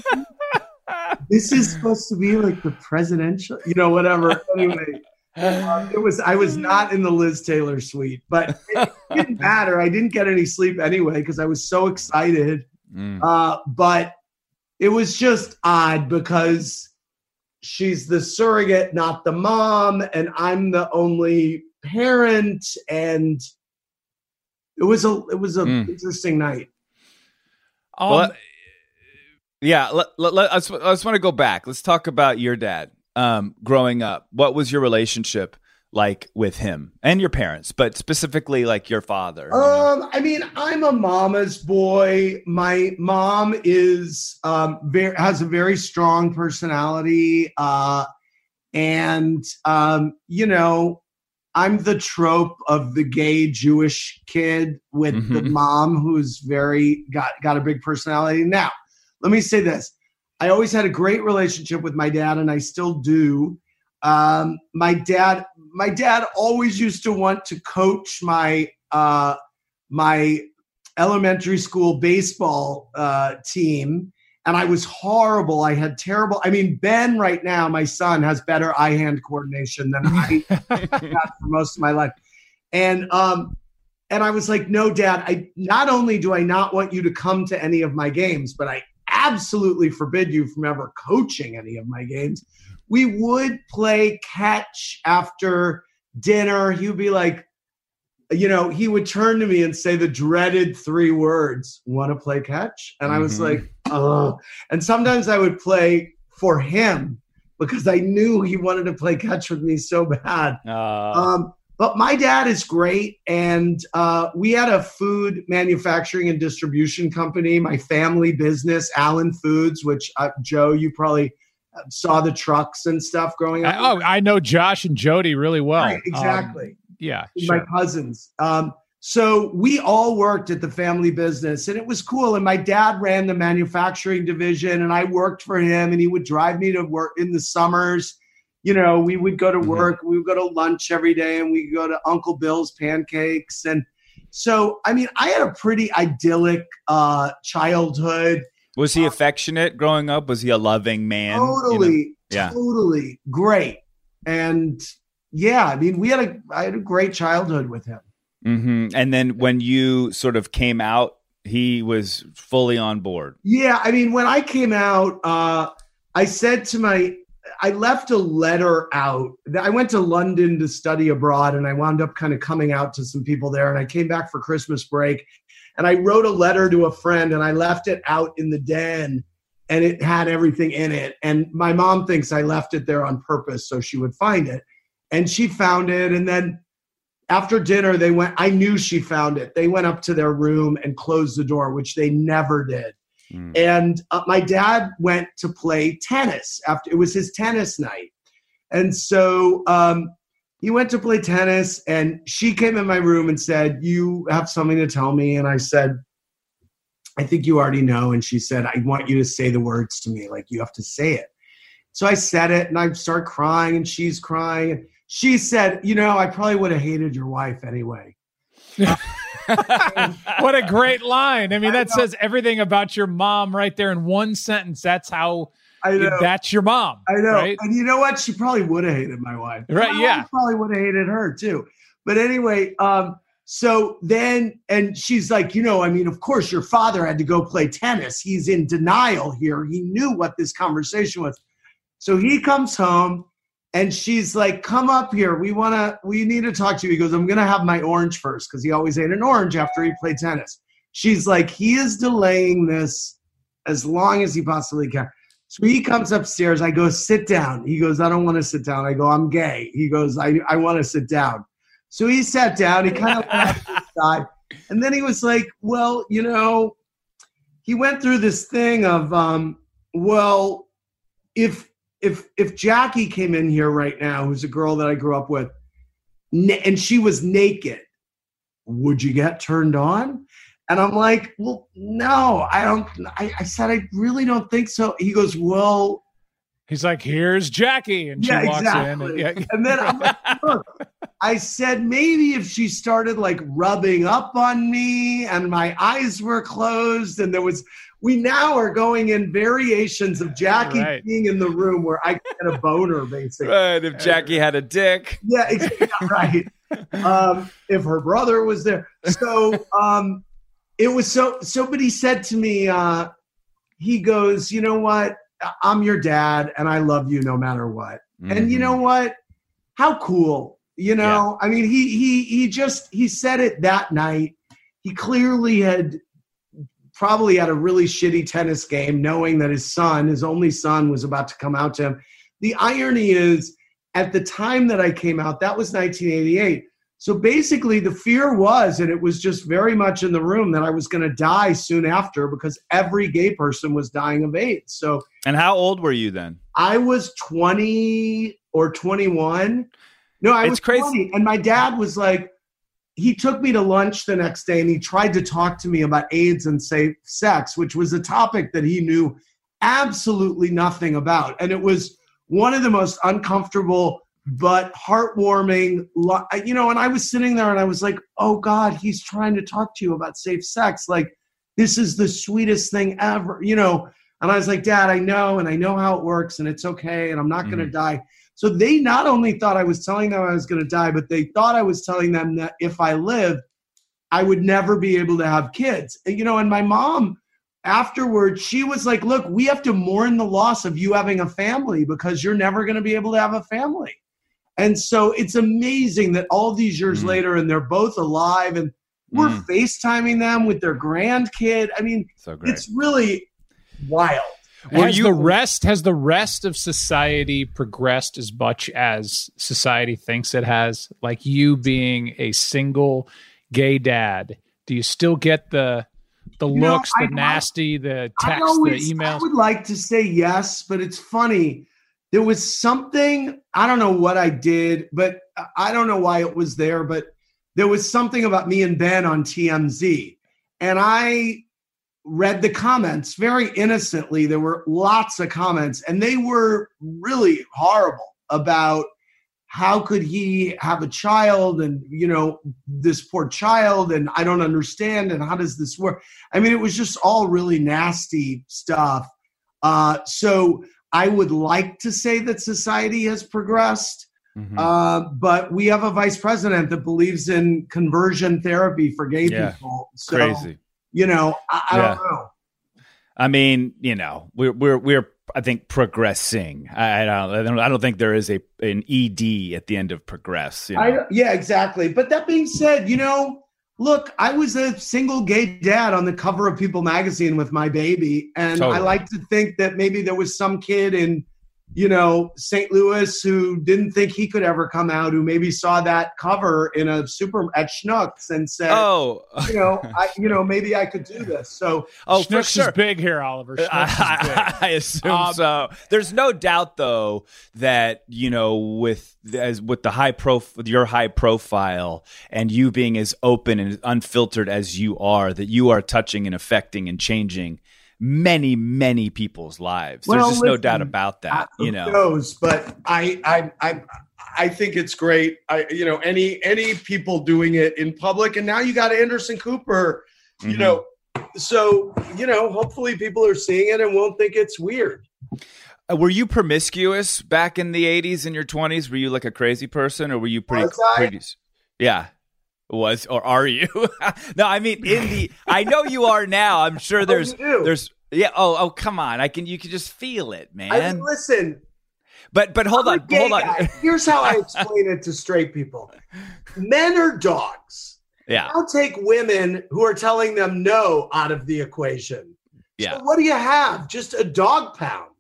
This is supposed to be like the presidential, you know, whatever. Anyway. Uh, it was. I was not in the Liz Taylor suite, but it didn't matter. I didn't get any sleep anyway because I was so excited. Mm. Uh, but it was just odd because she's the surrogate, not the mom, and I'm the only parent. And it was a. It was a mm. interesting night. Um, well, yeah. Let, let, let, I just, I just want to go back. Let's talk about your dad. Um, growing up, what was your relationship like with him and your parents, but specifically like your father? Um, I mean, I'm a mama's boy. My mom is um, very has a very strong personality, uh, and um, you know, I'm the trope of the gay Jewish kid with mm-hmm. the mom who's very got got a big personality. Now, let me say this. I always had a great relationship with my dad, and I still do. Um, my dad, my dad always used to want to coach my uh, my elementary school baseball uh, team, and I was horrible. I had terrible. I mean, Ben right now, my son, has better eye-hand coordination than I had for most of my life, and um, and I was like, no, Dad. I not only do I not want you to come to any of my games, but I absolutely forbid you from ever coaching any of my games. We would play catch after dinner. He would be like, you know, he would turn to me and say the dreaded three words, "Want to play catch?" And I was mm-hmm. like, oh. And sometimes I would play for him because I knew he wanted to play catch with me so bad. Uh. Um, But my dad is great, and uh, we had a food manufacturing and distribution company, my family business, Allen Foods, which, uh, Joe, you probably saw the trucks and stuff growing up. I, oh, I know Josh and Jody really well. Right, exactly. Um, yeah, my sure. cousins. Um, so we all worked at the family business, and it was cool. And my dad ran the manufacturing division, and I worked for him, and he would drive me to work in the summers. You know, we would go to work, mm-hmm. we would go to lunch every day, and we'd go to Uncle Bill's Pancakes. And so, I mean, I had a pretty idyllic uh, childhood. Was he uh, affectionate growing up? Was he a loving man? Totally, you know? yeah. totally great. And yeah, I mean, we had a, I had a great childhood with him. Mm-hmm. And then when you sort of came out, he was fully on board. Yeah, I mean, when I came out, uh, I said to my, I left a letter out. I went to London to study abroad, and I wound up kind of coming out to some people there. And I came back for Christmas break, and I wrote a letter to a friend, and I left it out in the den, and it had everything in it. And my mom thinks I left it there on purpose so she would find it. And she found it. And then after dinner, they went, I knew she found it. They went up to their room and closed the door, which they never did. Mm. And uh, my dad went to play tennis after it was his tennis night. And so um, he went to play tennis, and she came in my room and said, "You have something to tell me." And I said, "I think you already know." And she said, "I want you to say the words to me. Like, you have to say it." So I said it, and I start crying, and she's crying. And she said, "You know, I probably would have hated your wife anyway." What a great line. I mean, that I says everything about your mom right there in one sentence. That's how I know. That's your mom. I know. Right? And you know what? She probably would have hated my wife. Right, My yeah. wife probably would have hated her too. But anyway, um, so then, and she's like, you know, I mean, of course, your father had to go play tennis. He's in denial here. He knew what this conversation was. So he comes home and she's like, come up here. We want to, we need to talk to you. He goes, I'm going to have my orange first because he always ate an orange after he played tennis. She's like, he is delaying this as long as he possibly can. So he comes upstairs. I go, sit down. He goes, I don't want to sit down. I go, I'm gay. He goes, I, I want to sit down. So he sat down. He kind of laughed to the side. And then he was like, well, you know, he went through this thing of, um, well, if if if Jackie came in here right now, who's a girl that I grew up with, and she was naked, would you get turned on? And I'm like, well, no, I don't. I, I said, I really don't think so. He goes, well. He's like, here's Jackie. And she yeah, walks exactly. in. And, yeah. and then I'm like, look, I said, maybe if she started like rubbing up on me and my eyes were closed and there was, we now are going in variations of Jackie right. being in the room where I get a boner, basically. Right, if Jackie had a dick. Yeah, exactly. Right. Um, if her brother was there. So um, it was so, somebody said to me, uh, he goes, you know what? I'm your dad and I love you no matter what. Mm-hmm. And you know what? How cool, you know? Yeah. I mean, he, he, he just, he said it that night. He clearly had probably had a really shitty tennis game, knowing that his son, his only son, was about to come out to him. The irony is, at the time that I came out, that was nineteen eighty-eight. So basically the fear was, and it was just very much in the room, that I was going to die soon after because every gay person was dying of AIDS. So, and how old were you then? I was twenty or twenty-one. No, I it's was crazy. twenty. And my dad was like, he took me to lunch the next day and he tried to talk to me about AIDS and safe sex, which was a topic that he knew absolutely nothing about. And it was one of the most uncomfortable but heartwarming, you know, and I was sitting there and I was like, oh God, he's trying to talk to you about safe sex. Like, this is the sweetest thing ever, you know? And I was like, Dad, I know, and I know how it works and it's okay. And I'm not mm-hmm. going to die. So they not only thought I was telling them I was going to die, but they thought I was telling them that if I lived, I would never be able to have kids. And, you know, and my mom afterwards, she was like, look, we have to mourn the loss of you having a family because you're never going to be able to have a family. And so it's amazing that all these years mm. later, and they're both alive, and we're mm. FaceTiming them with their grandkid. I mean, so it's really wild. Has you, the rest has the rest of society progressed as much as society thinks it has? Like, you being a single gay dad, do you still get the the you looks, know, the I, nasty, the text, always, the emails? I would like to say yes, but it's funny. There was something, I don't know what I did, but I don't know why it was there, but there was something about me and Ben on T M Z. And I read the comments very innocently. There were lots of comments, and they were really horrible about how could he have a child, and, you know, this poor child, and I don't understand, and how does this work? I mean, it was just all really nasty stuff. Uh, so I would like to say that society has progressed, mm-hmm. uh, but we have a vice president that believes in conversion therapy for gay yeah. people. So, crazy. You know, I, I yeah. don't know. I mean, you know, we're we're we're I think progressing. I, I don't I don't I don't think there is a an E D at the end of progress. You know? I, yeah, exactly. But that being said, you know, look, I was a single gay dad on the cover of People magazine with my baby. And totally. I like to think that maybe there was some kid in, you know, Saint Louis who didn't think he could ever come out, who maybe saw that cover in a super at Schnucks and said, oh, you know, I, you know, maybe I could do this. So, oh, Schnucks for sure. is big here, Oliver. Schnucks I, is big. I assume um, so. There's no doubt, though, that, you know, with as with the high prof, with your high profile and you being as open and unfiltered as you are, that you are touching and affecting and changing many, many people's lives. Well, There's just listen, no doubt about that. I, you know, knows, but I, I, I, I think it's great. I, you know, any any people doing it in public, and now you got Anderson Cooper. You mm-hmm. know, so you know, hopefully people are seeing it and won't think it's weird. Uh, Were you promiscuous back in the eighties in your twenties? Were you like a crazy person, or were you pretty? Was I? pretty yeah, was or are you? No, I mean in the. I know you are now. I'm sure there's you do. there's yeah. Oh oh, come on! I can you can just feel it, man. I mean, listen. but but hold I'm a on, gay hold on. guy. Here's how I explain it to straight people. Men are dogs. Yeah, I'll take women who are telling them no out of the equation. yeah. So what do you have? Just a dog pound.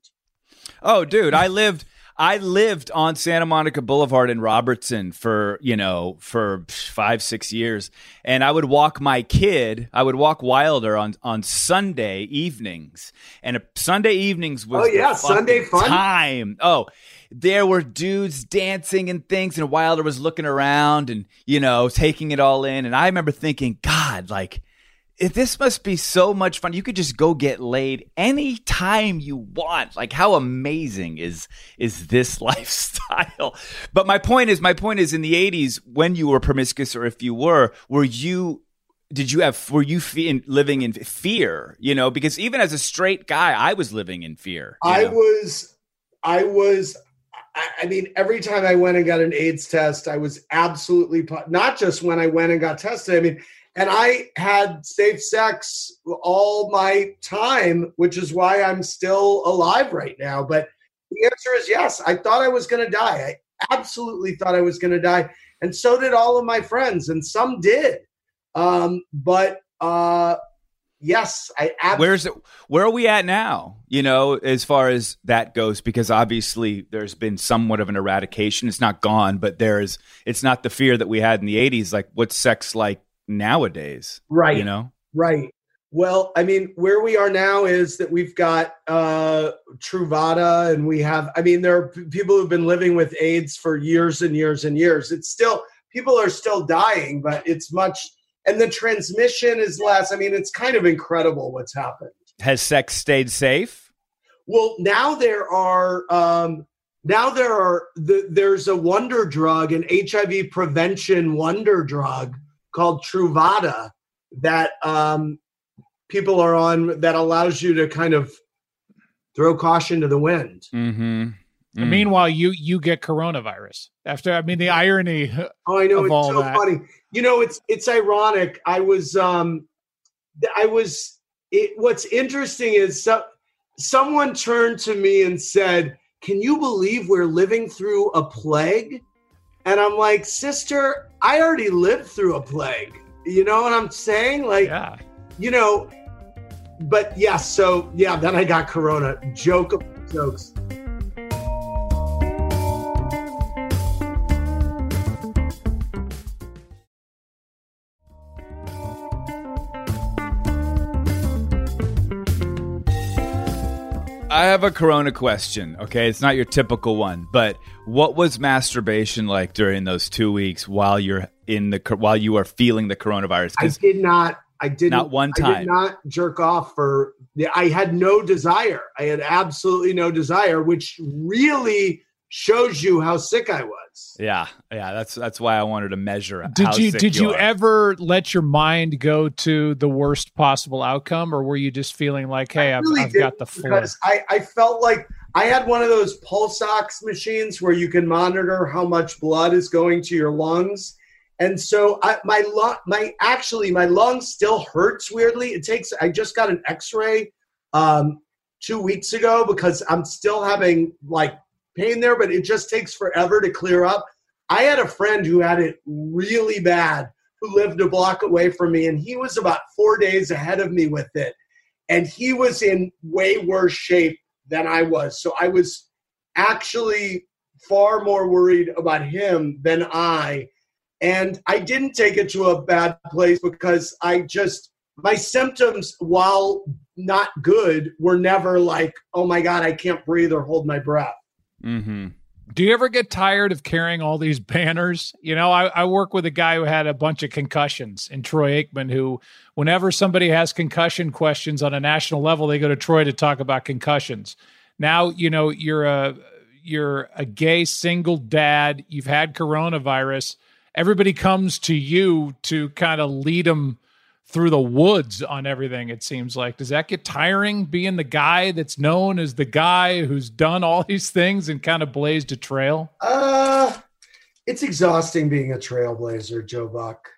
Oh, dude, I lived I lived on Santa Monica Boulevard in Robertson for, you know, for five, six years. And I would walk my kid, I would walk Wilder on, on Sunday evenings. And uh, Sunday evenings was Oh, yeah, the fucking Sunday fun? time. Oh, there were dudes dancing and things, and Wilder was looking around and, you know, taking it all in. And I remember thinking, God, like, if this must be so much fun. You could just go get laid anytime you want. Like, how amazing is is this lifestyle? But my point is, my point is, in the eighties, when you were promiscuous, or if you were, were you? Did you have? Were you fe- living in fear? You know, because even as a straight guy, I was living in fear. you I know? was, I was, I, I mean, every time I went and got an AIDS test, I was absolutely, po- not just when I went and got tested. I mean, and I had safe sex all my time, which is why I'm still alive right now. But the answer is yes. I thought I was going to die. I absolutely thought I was going to die. And so did all of my friends, and some did. Um, but uh, yes, I absolutely. Where's it? Where are we at now? You know, as far as that goes, because obviously there's been somewhat of an eradication. It's not gone, but there's. It's not the fear that we had in the eighties. Like, what's sex like nowadays? Right. You know. Right. Well, I mean, where we are now is that we've got uh, Truvada, and we have. I mean, there are p- people who've been living with AIDS for years and years and years. It's still people are still dying, but it's much. And the transmission is less. I mean, it's kind of incredible what's happened. Has sex stayed safe? Well, now there are um, now there are the, there's a wonder drug, an H I V prevention wonder drug called Truvada that um, people are on that allows you to kind of throw caution to the wind. Mm-hmm. And meanwhile, you you get coronavirus. After, I mean, the irony. Oh, I know, of it's all so that. funny. You know, it's it's ironic. I was um, I was. It, what's interesting is so, someone turned to me and said, "Can you believe we're living through a plague?" And I'm like, "Sister, I already lived through a plague." You know what I'm saying? Like, Yeah. you know. But yeah, so yeah, then I got corona. Joke of jokes. I have a corona question. Okay, it's not your typical one, but what was masturbation like during those two weeks while you're in the while you are feeling the coronavirus? I 'Cause did not. I did Not one I time. did not jerk off for. I had no desire. I had absolutely no desire, which really shows you how sick I was. yeah, yeah, that's that's why I wanted to measure. Did how you sick did you are. ever let your mind go to the worst possible outcome, or were you just feeling like, hey, I've, really I've did, got the floor? because I, I felt like I had one of those pulse ox machines where you can monitor how much blood is going to your lungs. And so I, my lung, my actually my lung still hurts weirdly. It takes. I just got an X-ray um, two weeks ago because I'm still having like pain there, but it just takes forever to clear up. I had a friend who had it really bad, who lived a block away from me, and he was about four days ahead of me with it, and he was in way worse shape than I was. So I was actually far more worried about him than I. And I didn't take it to a bad place because I just, my symptoms, while not good, were never like, oh my God, I can't breathe or hold my breath. Mm-hmm. Do you ever get tired of carrying all these banners? You know, I, I work with a guy who had a bunch of concussions in Troy Aikman, who whenever somebody has concussion questions on a national level, they go to Troy to talk about concussions. Now, you know, you're a, you're a gay single dad. You've had coronavirus. Everybody comes to you to kind of lead them through the woods on everything, it seems like. Does that get tiring, being the guy that's known as the guy who's done all these things and kind of blazed a trail? Uh, it's exhausting being a trailblazer, Joe Buck.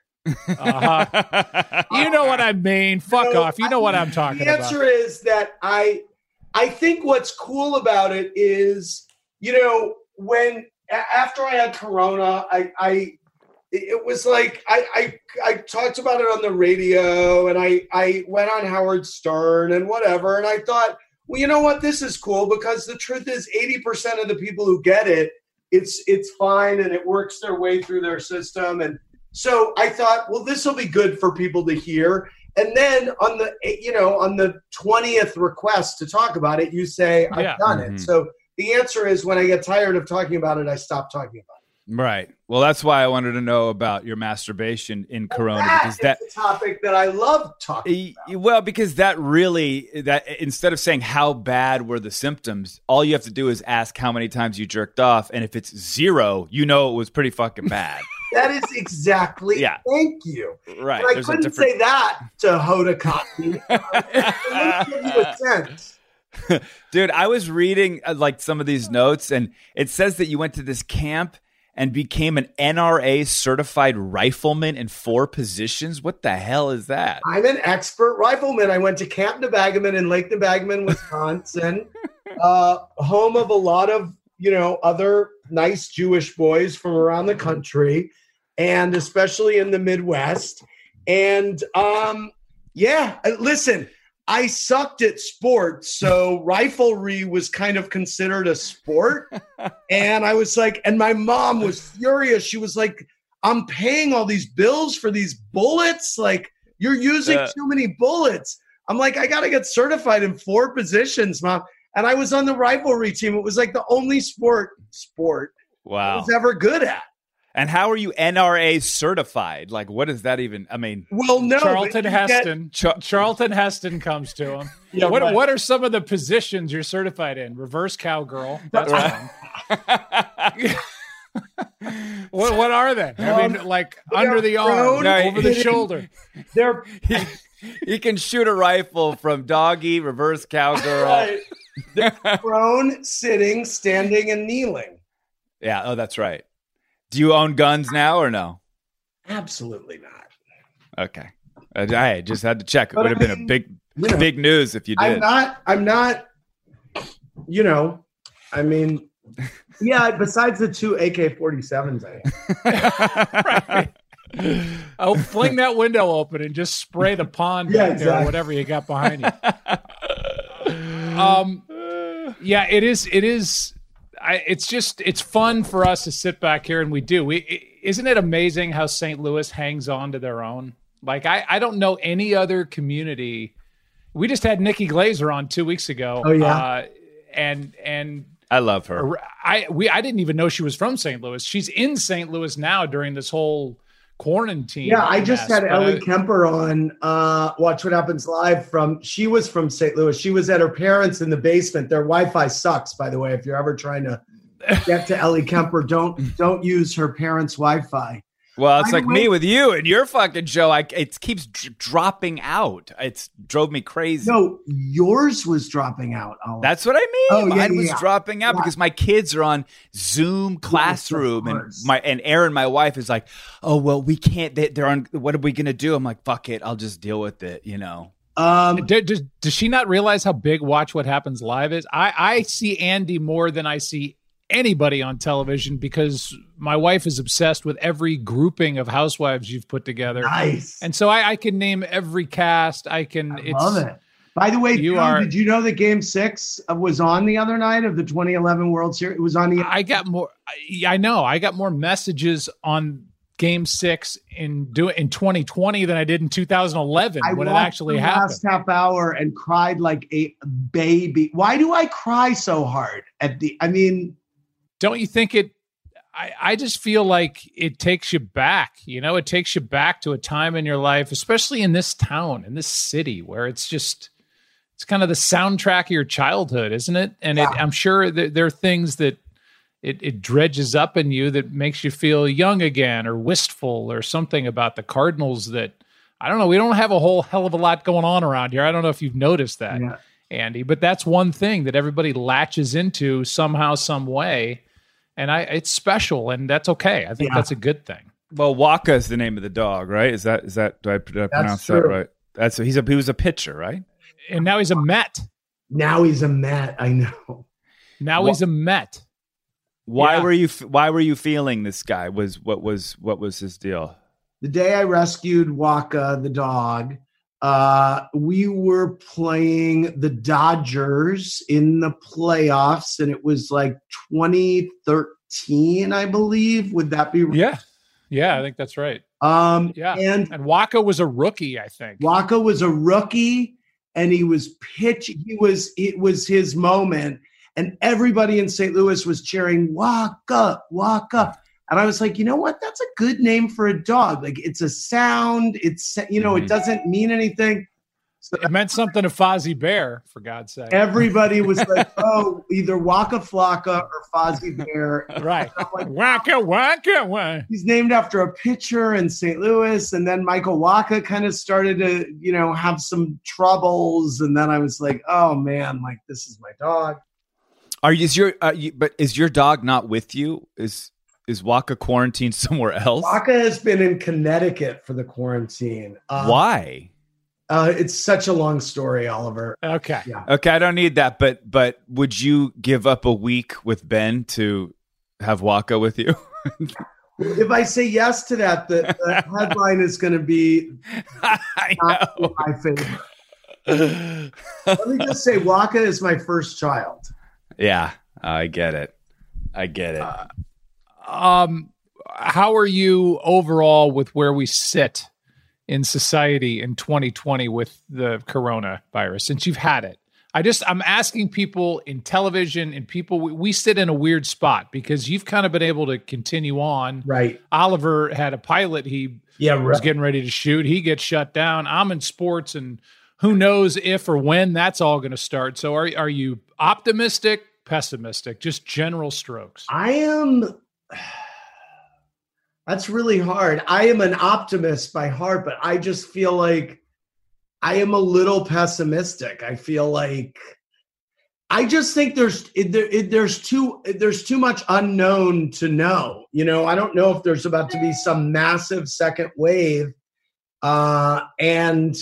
Uh-huh. You know what I mean. Fuck So, off. You know what I'm talking the about. answer is that I, I think what's cool about it is, you know, when a- after I had Corona, I, I, it was like I, I, I talked about it on the radio, and I, I went on Howard Stern and whatever, and I thought, well, you know what, this is cool because the truth is, eighty percent of the people who get it, it's, it's fine and it works their way through their system, and so I thought, well, this will be good for people to hear. And then on the, you know, on the twentieth request to talk about it, you say, I've Yeah. done Mm-hmm. it. So the answer is, when I get tired of talking about it, I stop talking about it. Right. Well, that's why I wanted to know about your masturbation in Corona, That because is that a topic that I love talking Y- Well, because that really, that instead of saying how bad were the symptoms, all you have to do is ask how many times you jerked off, and if it's zero, you know it was pretty fucking bad. That is exactly. Yeah. Thank you. Right. But I There's a couldn't different- say that to Hoda Kotb. Let me give you a sense. Dude, I was reading uh, like some of these notes, and it says that you went to this camp and became an N R A certified rifleman in four positions. What the hell is that? I'm an expert rifleman. I went to Camp Nebagaman in Lake Nebagaman, Wisconsin, uh, home of a lot of, you know, other nice Jewish boys from around the country, and especially in the Midwest. And um, yeah, uh, listen, I sucked at sports, so riflery was kind of considered a sport. And I was like, and my mom was furious. She was like, I'm paying all these bills for these bullets. Like, you're using Uh. too many bullets. I'm like, I got to get certified in four positions, Mom. And I was on the riflery team. It was like the only sport sport I Wow. was ever good at. And how are you N R A certified? Like, what does that even, I mean, Well, no. Charlton but you get- Heston. Char- Charlton Heston comes to him. Yeah, what right. What are some of the positions you're certified in? Reverse cowgirl. That's Right. one. What What are they? I mean, Um, like they under are the arm, prone No, over the hitting- shoulder. They're he, he can shoot a rifle from doggy, reverse cowgirl. right. They're prone, sitting, standing, and kneeling. Yeah. Oh, that's right. Do you own guns now or no? Absolutely not. Okay. I, I just had to check. It But would have I been a mean, big, you know, big news if you I'm did. not. I'm not. You know, I mean, yeah. Besides the two A K forty-sevens, I have. Oh, fling that window open and just spray the pond Yeah, back there, or exactly. whatever you got behind you. Um, yeah, it is. It is. I, it's just. It's fun for us to sit back here, and we do. We i- isn't it amazing how Saint Louis hangs on to their own? Like I, I don't know any other community. We just had Nikki Glazer on two weeks ago. Oh, yeah? uh, and and I love her. I we I didn't even know she was from Saint Louis. She's in Saint Louis now during this whole quarantine. Yeah, I just mess, had but Ellie I- Kemper on uh, Watch What Happens Live from, she was from Saint Louis. She was at her parents' in the basement. Their Wi-Fi sucks, by the way. If you're ever trying to get to Ellie Kemper, don't don't use her parents' Wi-Fi. Well, it's By like the me way- with you and your fucking show. I it keeps d- dropping out. It's drove me crazy. No, yours was dropping out. Oliver. That's what I mean. Oh, yeah, Mine yeah, was yeah. dropping out Yeah. because my kids are on Zoom classroom, and course. my and Erin, my wife, is like, "Oh well, we can't. They, they're on. What are we gonna do?" I'm like, "Fuck it, I'll just deal with it." You know. um, D- does, does she not realize how big Watch What Happens Live is? I, I see Andy more than I see anybody on television because my wife is obsessed with every grouping of housewives you've put together. nice. And so I, I can name every cast. I can. I it's, love it. By the way, You Joe, are- did you know that Game Six was on the other night of the twenty eleven World Series? It was on the. I got more. I, I know. I got more messages on Game Six in do in twenty twenty than I did in two thousand eleven I when it watched actually the happened. last half hour and cried like a baby. Why do I cry so hard at the? I mean, Don't you think it? I, I just feel like it takes you back. You know, it takes you back to a time in your life, especially in this town, in this city, where it's just, it's kind of the soundtrack of your childhood, isn't it? And it, Yeah. I'm sure that there are things that it, it dredges up in you that makes you feel young again or wistful or something about the Cardinals that I don't know. We don't have a whole hell of a lot going on around here. I don't know if you've noticed that, Yeah. Andy, but that's one thing that everybody latches into somehow, some way. And I, it's special, and that's okay. I think Yeah. that's a good thing. Well, Waka is the name of the dog, right? Is that is that do I, did I pronounce that true. right? That's he's a he was a pitcher, right? And now he's a Met. Now he's a Met. I know. Now Wha- he's a Met. Why Yeah. were you f- Why were you feeling this guy? Was what was what was his deal? The day I rescued Waka, the dog, uh, we were playing the Dodgers in the playoffs, and it was like twenty thirteen, I believe. Would that be right? Yeah. Yeah, I think that's right. Um, Yeah. And And Waka was a rookie, I think. Waka was a rookie, and he was pitch. He was. It was his moment, and everybody in Saint Louis was cheering Waka, Waka. And I was like, you know what? That's a good name for a dog. Like, it's a sound. It's, you know, Mhm. it doesn't mean anything. So It meant something to Fozzie Bear, for God's sake. everybody was like, oh, either Waka Flocka or Fozzie Bear. Right. I'm like, Waka, waka, waka. he's named after a pitcher in Saint Louis. And then Michael Waka kind of started to, you know, have some troubles. And then I was like, oh man, like this is my dog. Are you, is your uh, you, but is your dog not with you? Is is Waka quarantined somewhere else? Waka has been in Connecticut for the quarantine. Uh, Why? Uh, it's such a long story, Oliver. Okay. Yeah. Okay, I don't need that, but but would you give up a week with Ben to have Waka with you? If I say yes to that, the, the headline is going to be I not know. my favorite. Let me just say, Waka is my first child. Yeah, I get it. I get it. Um, how are you overall with where we sit in society in twenty twenty with the coronavirus since you've had it? I just, I'm asking people in television and people, we, we sit in a weird spot because you've kind of been able to continue on. Right. Oliver had a pilot he Yeah, was right. getting ready to shoot. He gets shut down. I'm in sports, and who knows if or when that's all going to start. So are, are you optimistic, pessimistic, just general strokes? I am. That's really hard. I am an optimist by heart, but I just feel like I am a little pessimistic. I feel like I just think there's it, there, it, there's too there's too much unknown to know. You know, I don't know if there's about to be some massive second wave, uh, and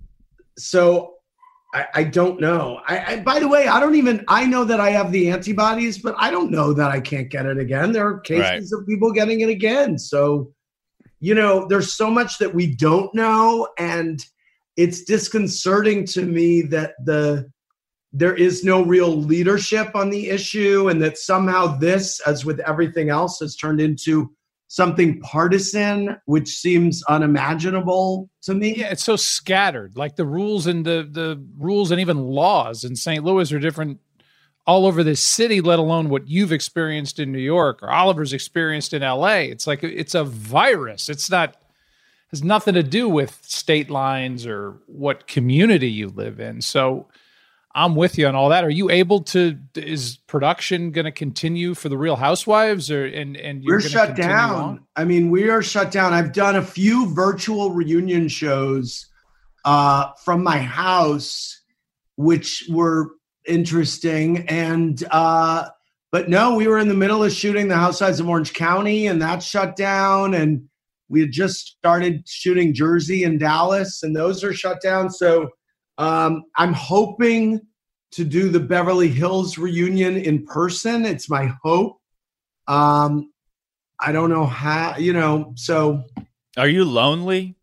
so I, I don't know. I, I by the way, I don't even I know that I have the antibodies, but I don't know that I can't get it again. There are cases of people getting it again. So, you know, there's so much that we don't know, and it's disconcerting to me that the there is no real leadership on the issue, and that somehow this, as with everything else, has turned into something partisan, which seems unimaginable to me. Yeah, it's so scattered. Like the rules and the the rules and even laws in Saint Louis are different all over this city, let alone what you've experienced in New York or Oliver's experienced in L A. It's like it's a virus. It's not has nothing to do with state lines or what community you live in. So I'm with you on all that. Are you able to? Is production going to continue for the Real Housewives, or and and you're We're gonna shut continue down. on? I mean, we are shut down. I've done a few virtual reunion shows uh, from my house, which were interesting. And uh, but no, we were in the middle of shooting The Housewives of Orange County, and that shut down. And we had just started shooting Jersey and Dallas, and those are shut down. So um, I'm hoping to do the Beverly Hills reunion in person. It's my hope. Um, I don't know how, you know, so, Are you lonely?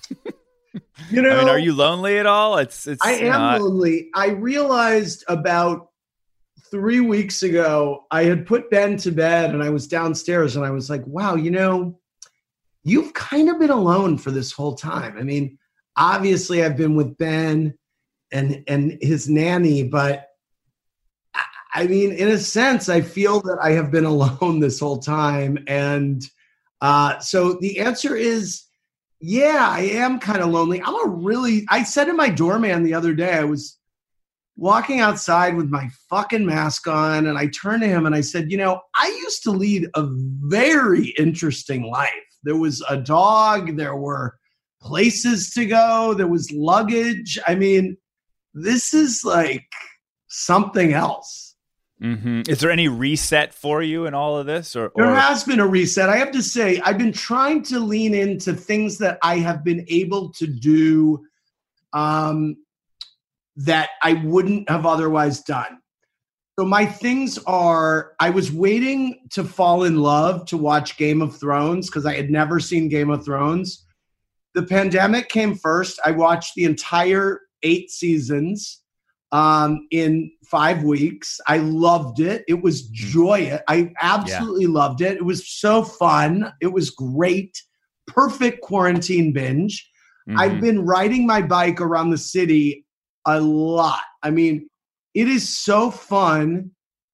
you know, I mean, are you lonely at all? It's it's I am not. lonely. I realized about three weeks ago, I had put Ben to bed and I was downstairs and I was like, wow, you know, you've kind of been alone for this whole time. I mean, obviously I've been with Ben and and his nanny, but I, I mean, in a sense, I feel that I have been alone this whole time. And uh, so the answer is, yeah, I am kind of lonely. I'm a really, I said to my doorman the other day, I was walking outside with my fucking mask on, and I turned to him and I said, you know, I used to lead a very interesting life. There was a dog, there were places to go. There was luggage. I mean, this is like something else. Mm-hmm. Is there any reset for you in all of this? Or, or there has been a reset. I have to say, I've been trying to lean into things that I have been able to do um, that I wouldn't have otherwise done. So my things are, I was waiting to fall in love to watch Game of Thrones because I had never seen Game of Thrones. The pandemic came first. I watched the entire eight seasons um, in five weeks. I loved it. It was joyous. I absolutely yeah. loved it. It was so fun. It was great. Perfect quarantine binge. Mm-hmm. I've been riding my bike around the city a lot. I mean, it is so fun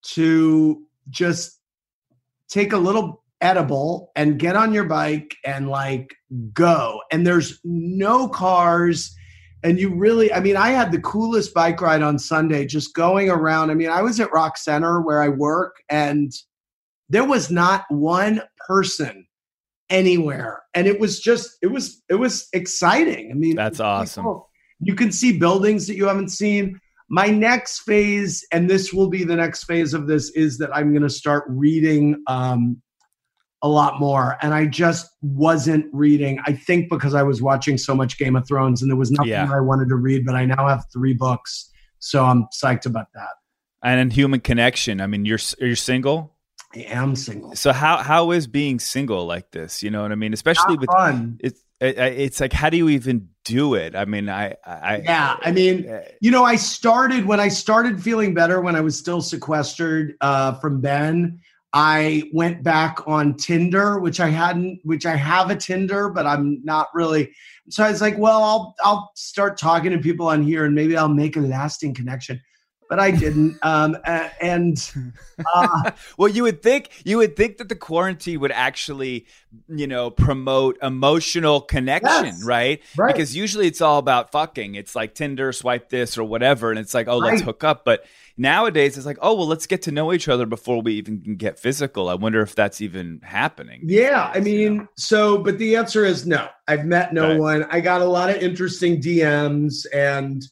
to just take a little edible and get on your bike and like go. And there's no cars. And you really, I mean, I had the coolest bike ride on Sunday just going around. I mean, I was at Rock Center where I work and there was not one person anywhere. And it was just, it was, it was exciting. I mean, that's awesome. Cool. You can see buildings that you haven't seen. My next phase, and this will be the next phase of this, is that I'm going to start reading um, a lot more. And I just wasn't reading, I think because I was watching so much Game of Thrones and there was nothing yeah. that I wanted to read, but I now have three books. So I'm psyched about that. And in Human Connection, I mean, you're you're single? I am single. So how how is being single like this? You know what I mean? Especially Not with fun. It's it, it's like, how do you even do it? I mean, I, I yeah. I mean, you know, I started when I started feeling better when I was still sequestered uh, from Ben. I went back on Tinder, which I hadn't, which I have a Tinder, but I'm not really. So I was like, well, I'll I'll start talking to people on here and maybe I'll make a lasting connection. But I didn't. Um, and uh, well, you would think you would think that the quarantine would actually, you know, promote emotional connection, yes, right? right? Because usually it's all about fucking. It's like Tinder, swipe this or whatever, and it's like, oh, let's right. hook up. But nowadays it's like, oh, well, let's get to know each other before we even can get physical. I wonder if that's even happening. Yeah, I mean, you know? so, but the answer is no. I've met no right. one. I got a lot of interesting D Ms and,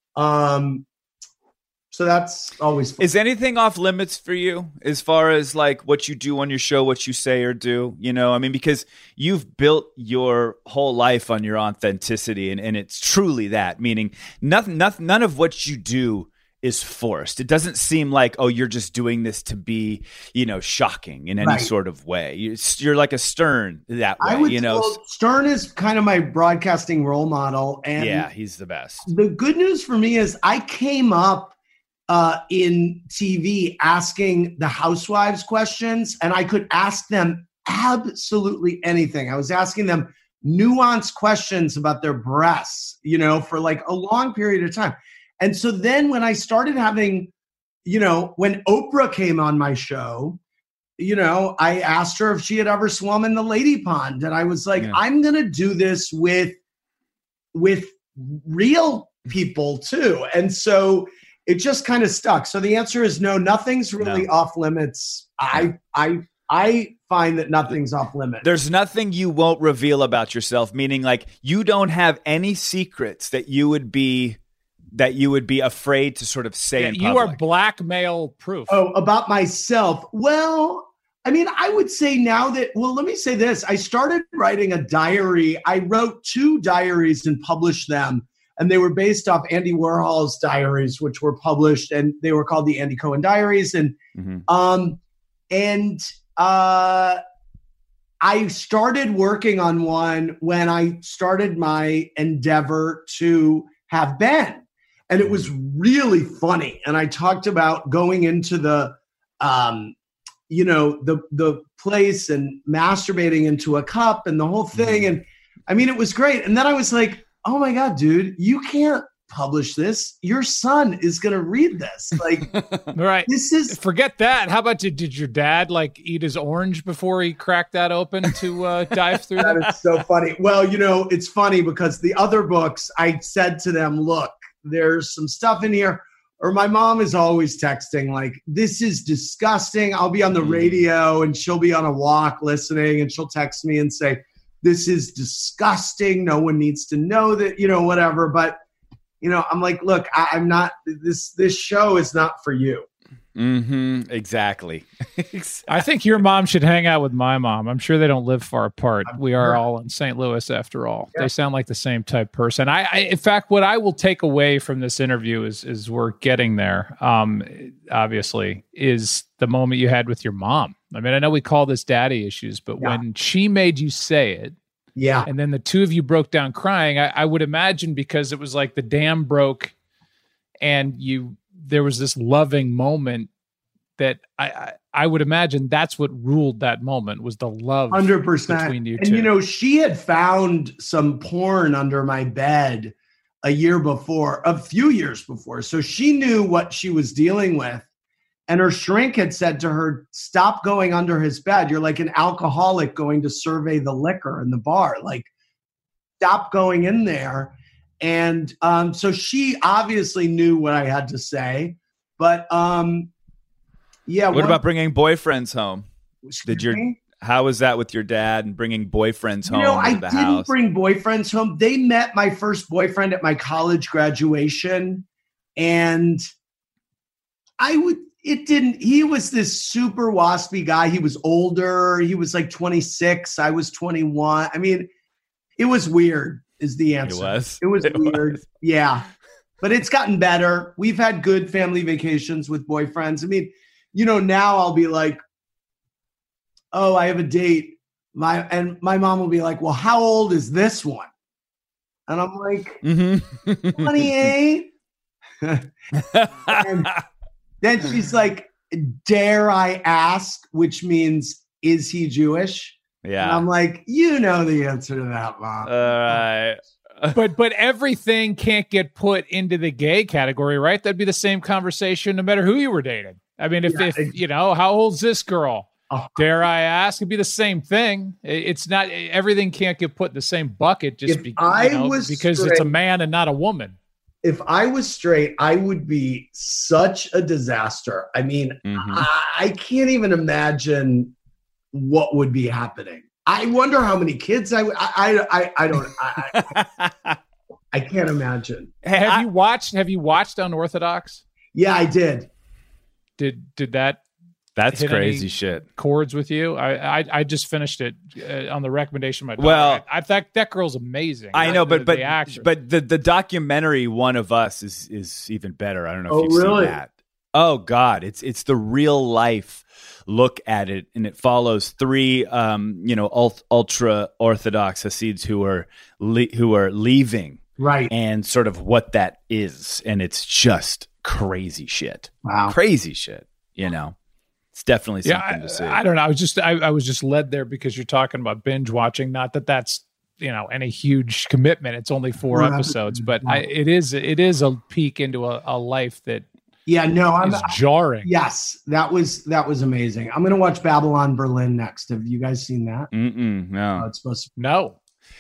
um. So that's always fun. Is anything off limits for you as far as like what you do on your show, what you say or do? You know, I mean, because you've built your whole life on your authenticity and, and it's truly that, meaning nothing, nothing, none of what you do is forced. It doesn't seem like, oh, you're just doing this to be, you know, shocking in any right. sort of way. You're, you're like a Stern that way, I would, you know. well, Stern is kind of my broadcasting role model. And yeah, he's the best. The good news for me is I came up Uh, in T V asking the housewives questions, and I could ask them absolutely anything. I was asking them nuanced questions about their breasts, you know, for like a long period of time. And so then when I started having, you know, when Oprah came on my show, you know, I asked her if she had ever swum in the lady pond. And I was like, yeah. I'm going to do this with, with real people too. And so it just kind of stuck. So the answer is no, nothing's really no. off limits. I, I, I find that nothing's off limits. There's nothing you won't reveal about yourself, meaning like you don't have any secrets that you would be, that you would be afraid to sort of say yeah, in you public. are blackmail proof. Oh, about myself. Well, I mean, I would say now that, well, let me say this. I started writing a diary. I wrote two diaries and published them. And they were based off Andy Warhol's diaries, which were published, and they were called the Andy Cohen Diaries. And mm-hmm. um, and uh, I started working on one when I started my endeavor to have Ben, and it was really funny. And I talked about going into the, um, you know, the the place and masturbating into a cup and the whole thing. Mm-hmm. And I mean, it was great. And then I was like, oh my God, dude, you can't publish this. Your son is going to read this. Like, right. This is. Forget that. How about, did, did your dad like eat his orange before he cracked that open to uh, dive through that? That is so funny. Well, you know, it's funny because the other books, I said to them, look, there's some stuff in here. Or my mom is always texting like, this is disgusting. I'll be on the radio and she'll be on a walk listening and she'll text me and say, this is disgusting. No one needs to know that, you know, whatever. But, you know, I'm like, look, I, I'm not, this, this show is not for you. Mm-hmm. Exactly. I think your mom should hang out with my mom. I'm sure they don't live far apart. I'm we are sure. all in Saint Louis after all. Yeah. They sound like the same type person. I, I, in fact, what I will take away from this interview is, is we're getting there. Um, obviously, is the moment you had with your mom. I mean, I know we call this daddy issues, but Yeah. when she made you say it, Yeah. and then the two of you broke down crying, I, I would imagine because it was like the dam broke, and you. There was this loving moment that I, I I would imagine that's what ruled that moment was the love one hundred percent. between you and, two. you know, she had found some porn under my bed a year before, a few years before. So she knew what she was dealing with. And her shrink had said to her, stop going under his bed. You're like an alcoholic going to survey the liquor in the bar. Like, stop going in there. And um, so she obviously knew what I had to say. But um, yeah. What one- about bringing boyfriends home? excuse Did your me? How was that with your dad and bringing boyfriends You home know, I to the didn't house? bring boyfriends home. They met my first boyfriend at my college graduation. And I would, it didn't, he was this super waspy guy. He was older. He was like twenty-six. I was twenty-one. I mean, it was weird is the answer. It was. It was It weird. was. Yeah. But it's gotten better. We've had good family vacations with boyfriends. I mean, you know, now I'll be like, oh, I have a date. My and my mom will be like, well, how old is this one? And I'm like, Mm-hmm. twenty-eight. And then she's like, dare I ask, which means, is he Jewish? And Yeah. I'm like, you know the answer to that, Mom. All right. but but everything can't get put into the gay category, right? That'd be the same conversation no matter who you were dating. I mean, if, Yeah, if it- you know, how old's this girl? Oh. Dare I ask? It'd be the same thing. It- It's not everything can't get put in the same bucket just If be, I you know, was because it's a straight- man and not a woman. If I was straight, I would be such a disaster. I mean, Mhm. I, I can't even imagine what would be happening. I wonder how many kids I would. I, I, I, I don't. I, I, I can't imagine. Have I- you watched? Have you watched Unorthodox? Yeah, I did. Did did that That's hit crazy any shit. chords with you? I I, I just finished it uh, on the recommendation of my daughter. Well- I, I thought that girl's amazing. I know, The- but but the actress. but the the documentary One of Us is is even better. I don't know if Oh, you've really? seen that. Oh God, it's it's the real life look at it, and it follows three um you know ult- ultra orthodox Hasids who are le- who are leaving, Right. and sort of what that is, and it's just crazy shit, Wow. crazy shit. You know, it's definitely yeah, something I, to see. I don't know. I was just I, I was just led there because you're talking about binge watching. Not that that's you know any huge commitment. It's only four Four episodes, episodes, but wow. I, it is it is a peek into a, a life that Yeah. No, I'm. is jarring. Yes, that was that was amazing. I'm gonna watch Babylon Berlin next. Have you guys seen that? Mm-mm, no. Oh, it's supposed to. No,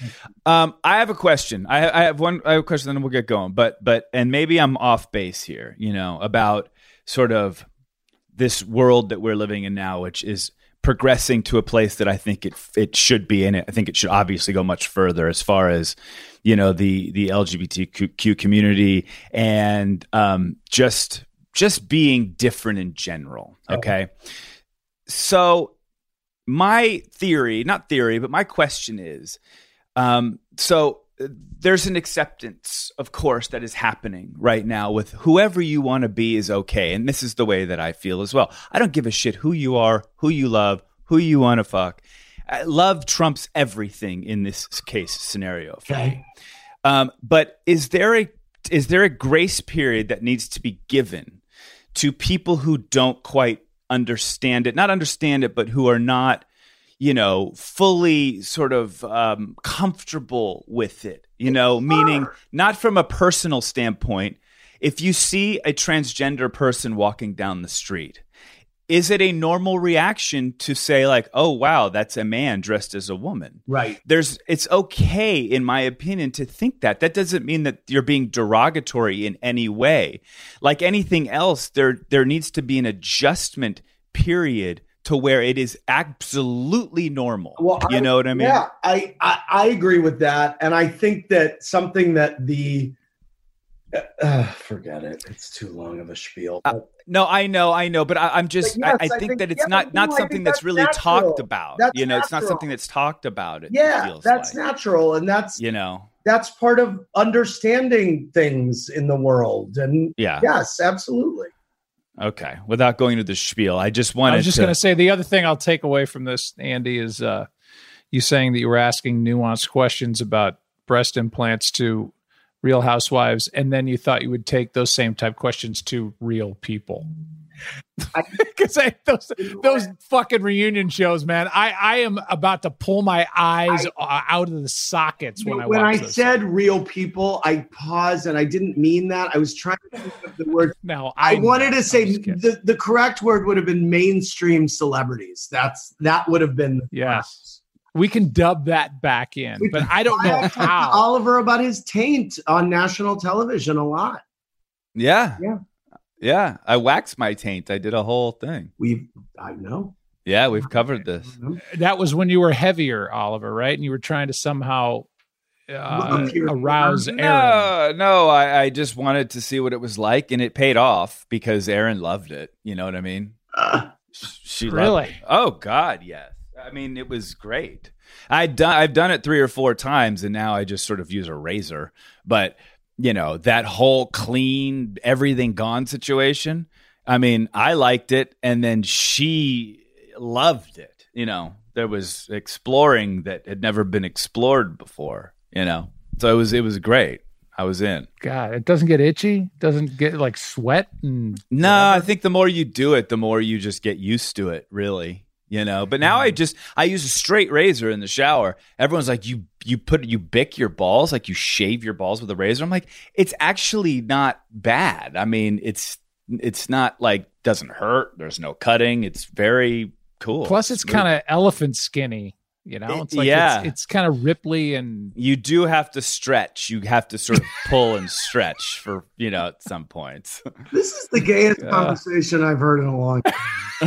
Um, I have a question. I, I have one. I have a question, then we'll get going. But but and maybe I'm off base here. You know about sort of this world that we're living in now, which is progressing to a place that I think it it should be in. It. I think it should obviously go much further as far as you know the the L G B T Q community and um, just just being different in general. Okay, so my theory, not theory, but my question is. Um, so uh, there's an acceptance, of course, that is happening right now with whoever you want to be is okay. And this is the way that I feel as well. I don't give a shit who you are, who you love, who you want to fuck. Uh, love trumps everything in this case scenario. For me. Okay. Um, but is there a is there a grace period that needs to be given to people who don't quite understand it? Not understand it, but who are not, you know, fully sort of um, comfortable with it, you know, meaning not from a personal standpoint. If you see a transgender person walking down the street, is it a normal reaction to say like, oh, wow, that's a man dressed as a woman? Right. There's, it's okay, in my opinion, to think that. That doesn't mean that you're being derogatory in any way. Like anything else, there there needs to be an adjustment period to where it is absolutely normal. Well, you I, know what I mean? Yeah, I, I I agree with that, and I think that something that the uh, forget it. It's too long of a spiel. Uh, no, I know, I know, but I, I'm just yes, I, I, I think think- that it's yeah, not no, not I something think that's, that's really natural. talked about. That's you know, it's not natural. something that's talked about. It Yeah, feels that's like. natural, and that's You know, that's part of understanding things in the world. And yeah. yes, absolutely. Okay. Without going to the spiel, I just wanted I was just to. going to say the other thing I'll take away from this, Andy, is uh, you saying that you were asking nuanced questions about breast implants to Real Housewives, and then you thought you would take those same type questions to real people. Because those those fucking reunion shows, man, I, I am about to pull my eyes I, out of the sockets when I when watch I those said things. real people, I paused and I didn't mean that. I was trying to think of the word. No, I, I wanted know. to say I'm just kidding. the, the correct word would have been mainstream celebrities. That's that would have been Yes. We can dub that back in, We but can- I don't I know talked to how. Oliver about his taint on national television a lot. yeah. Yeah. Yeah. I waxed my taint. I did a whole thing. We've I know. Yeah. We've covered this. That was when you were heavier, Oliver, right? And you were trying to somehow uh, Look, you're- arouse Aaron. No, no, I, I just wanted to see what it was like, and it paid off because Aaron loved it. You know what I mean? Uh, She Really? loved it. Oh God, yes. I mean, it was great. I'd done I've done it three or four times, and now I just sort of use a razor. But you know, that whole clean, everything gone situation. I mean, I liked it, and then she loved it. You know, there was exploring that had never been explored before. You know, so it was it was great. I was in. God, it doesn't get itchy. Doesn't get like sweat and No, I think the more you do it, the more you just get used to it, really. You know, but now I just I use a straight razor in the shower. Everyone's like, you you put you bick your balls, like you shave your balls with a razor. I'm like, it's actually not bad. I mean, it's it's not like doesn't hurt. There's no cutting. It's very cool. Plus, it's kind of elephant skinny. You know, it's like Yeah. it's, it's kind of ripply and You do have to stretch. You have to sort of pull and stretch for, you know, at some points. this is the gayest Yeah. conversation I've heard in a long time.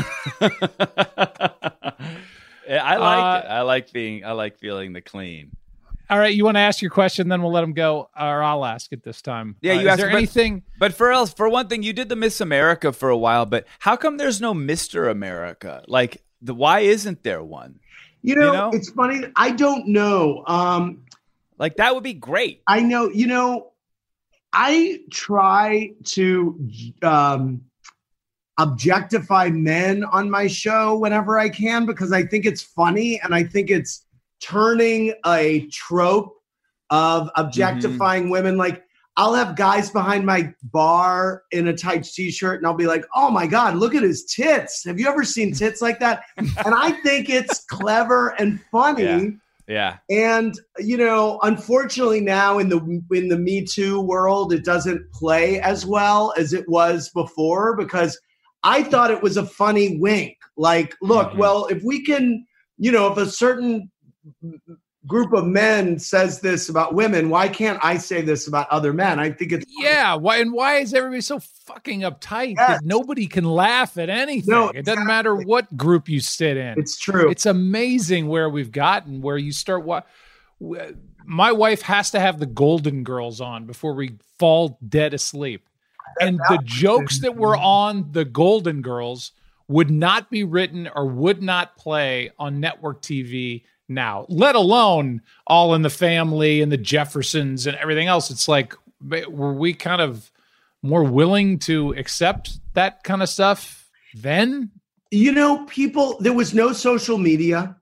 Yeah, I like Uh, it. I like being I like feeling the clean. all right. You want to ask your question, then we'll let him go, or I'll ask it this time. Yeah, Uh, you is ask there about- anything? But for else, for one thing, you did the Miss America for a while, but how come there's no Mister America? Like, the why isn't there one? You know, You know? it's funny. I don't know. Um, Like, that would be great. I know, you know, I try to um, objectify men on my show whenever I can because I think it's funny and I think it's turning a trope of objectifying women. Like, I'll have guys behind my bar in a tight t-shirt and I'll be like, oh my God, look at his tits. Have you ever seen tits like that? And I think it's clever and funny. Yeah. Yeah. And you know, unfortunately, now in the in the Me Too world, it doesn't play as well as it was before because I thought it was a funny wink. Like, look, Mhm. well, if we can, you know, if a certain group of men says this about women, why can't I say this about other men? I think it's Yeah. Why and why is everybody so fucking uptight Yes. that nobody can laugh at anything? No, It doesn't matter exactly. what group you sit in. it's true. It's amazing where we've gotten where you start what my wife has to have the Golden Girls on before we fall dead asleep. And the jokes that were on the Golden Girls would not be written or would not play on network T V now, let alone All in the Family and the Jeffersons and everything else. It's like, were we kind of more willing to accept that kind of stuff then? You know, people, there was no social media.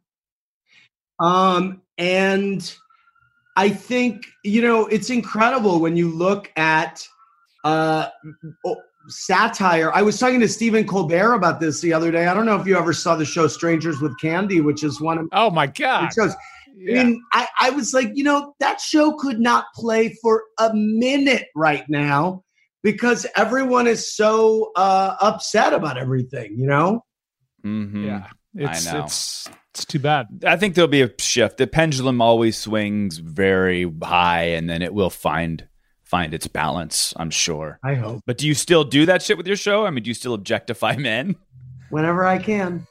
Um, and I think, you know, it's incredible when you look at uh, satire. I was talking to Stephen Colbert about this the other day. I don't know if you ever saw the show Strangers with Candy, which is one of Oh my the God. shows. Yeah. I mean, I, I was like, you know, that show could not play for a minute right now because everyone is so uh, upset about everything, you know? Mhm. Yeah. It's, I know. it's, it's too bad. I think there'll be a shift. The pendulum always swings very high, and then it will find find its balance, I'm sure. I hope. But do you still do that shit with your show? I mean, do you still objectify men? whenever I can.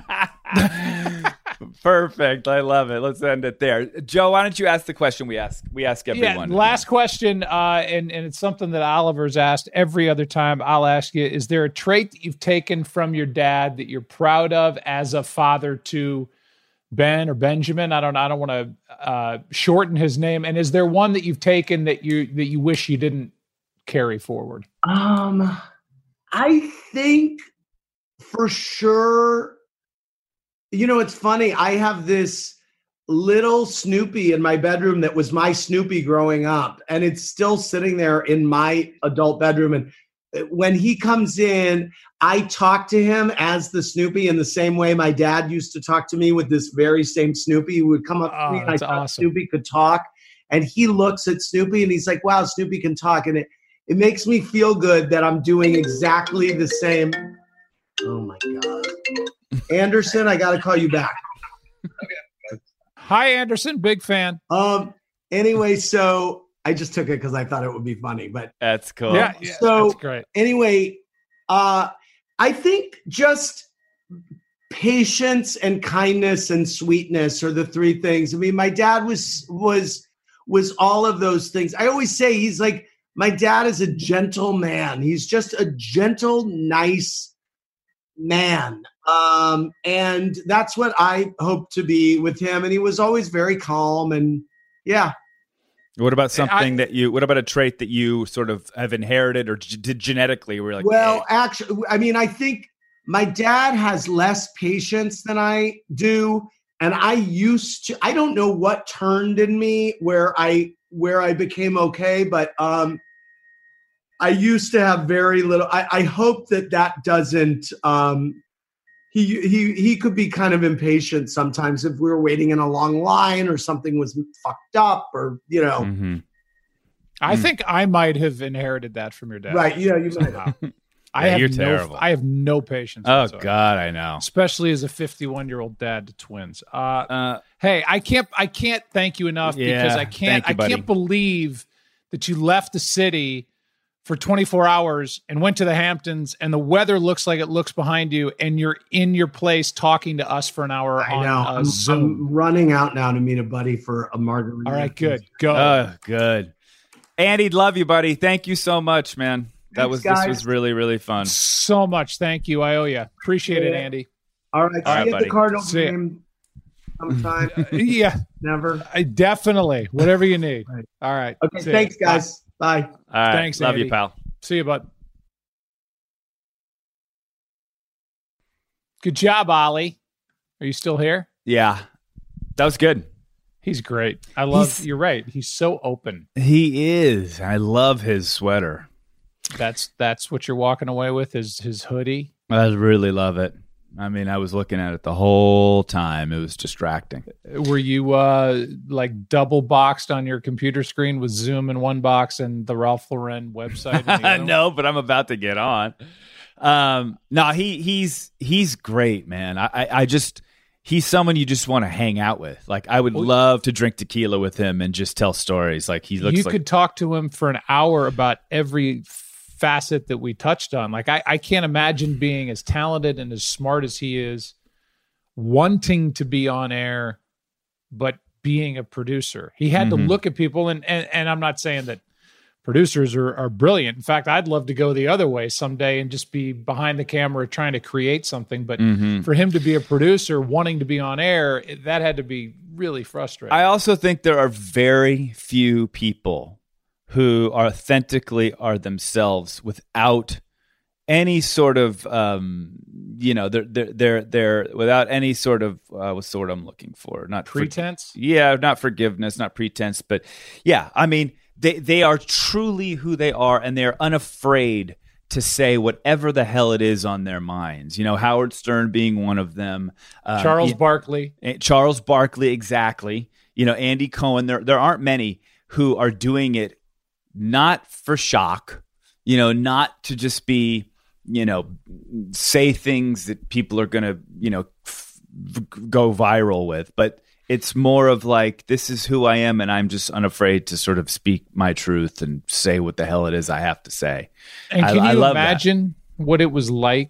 Perfect. I love it. Let's end it there. Joe, why don't you ask the question we ask? We ask everyone. Yeah, last question, uh, and, and it's something that Oliver's asked every other time. I'll ask you, is there a trait that you've taken from your dad that you're proud of as a father to Ben or Benjamin? I don't I don't want to uh, shorten his name. And is there one that you've taken that you that you wish you didn't carry forward? Um, I think for sure. You know, it's funny. I have this little Snoopy in my bedroom that was my Snoopy growing up, and it's still sitting there in my adult bedroom. And when he comes in, I talk to him as the Snoopy in the same way my dad used to talk to me with this very same Snoopy. He would come up to oh, me and I thought awesome. Snoopy could talk. And he looks at Snoopy and he's like, wow, Snoopy can talk. And it, it makes me feel good that I'm doing exactly the same. Oh, my God. Anderson, I got to call you back. Hi, Anderson. Big fan. Um. Anyway, so I just took it because I thought it would be funny. But that's cool. Yeah, yeah so that's great. Anyway, uh, I think just patience and kindness and sweetness are the three things. I mean, my dad was was was all of those things. I always say he's like, my dad is a gentle man. He's just a gentle, nice man. Um, and that's what I hope to be with him. And he was always very calm and yeah. What about something I, that you, what about a trait that you sort of have inherited or g- did genetically where you're like, well, hey. actually, I mean, I think my dad has less patience than I do. And I used to, I don't know what turned in me where I, where I became okay, but, um, I used to have very little, I, I hope that that doesn't, um, He he he could be kind of impatient sometimes if we were waiting in a long line or something was fucked up or, you know. Mm-hmm. I Mm. think I might have inherited that from your dad. Right. Yeah, you might have. I Yeah, have you're no, terrible. I have no patience. Oh whatsoever. God, I know. Especially as a fifty-one-year-old dad to twins. Uh, Uh, hey, I can't I can't thank you enough Yeah, because I can't thank you, I buddy. can't believe that you left the city for twenty-four hours and went to the Hamptons and the weather looks like it looks behind you and you're in your place talking to us for an hour I on know. uh, I'm, Zoom. I'm running out now to meet a buddy for a margarita. All right, good. Go. oh, good. Andy, love you, buddy. Thank you so much, man. That Thanks, was guys. this was really really fun. So much. Thank you. I owe you. Appreciate it, Yeah. Andy. All right. All See right, you at buddy. the Cardinal See ya. game sometime. Yeah, Never. I definitely. Whatever you need. Right. All right. Okay. See ya. Thanks, guys. Bye. All right, Thanks, love Andy. you, pal. See you, bud. Good job, Ollie. Are you still here? Yeah, that was good. He's great. I love. He's- You're right. He's so open. He is. I love his sweater. That's that's what you're walking away with is his hoodie. I really love it. I mean, I was looking at it the whole time. It was distracting. Were you uh, like double boxed on your computer screen with Zoom in one box and the Ralph Lauren website? In the other? No, but I'm about to get on. Um, no, he he's he's great, man. I, I, I just he's someone you just want to hang out with. Like I would Well, love to drink tequila with him and just tell stories. Like he looks you like could talk to him for an hour about every facet that we touched on. Like I, I can't imagine being as talented and as smart as he is, wanting to be on air, but being a producer. He had Mhm. to look at people, and and, and I'm not saying that producers are, are brilliant. In fact, I'd love to go the other way someday and just be behind the camera trying to create something. But Mhm. for him to be a producer wanting to be on air, it- that had to be really frustrating. I also think there are very few people who are authentically are themselves without any sort of, um, you know, they're they're they're, they're without any sort of uh, what's the word I'm looking for? Not for- Pretense? yeah, not forgiveness, not pretense, but yeah, I mean, they they are truly who they are, and they are unafraid to say whatever the hell it is on their minds. You know, Howard Stern being one of them. Um, Charles yeah, Barkley. Charles Barkley, exactly. You know, Andy Cohen. There, there aren't many who are doing it not for shock. You know, not to just be, you know, say things that people are going to, you know, f- go viral with, but it's more of like, this is who I am, and I'm just unafraid to sort of speak my truth and say what the hell it is I have to say. And I- can I you love that. imagine what it was like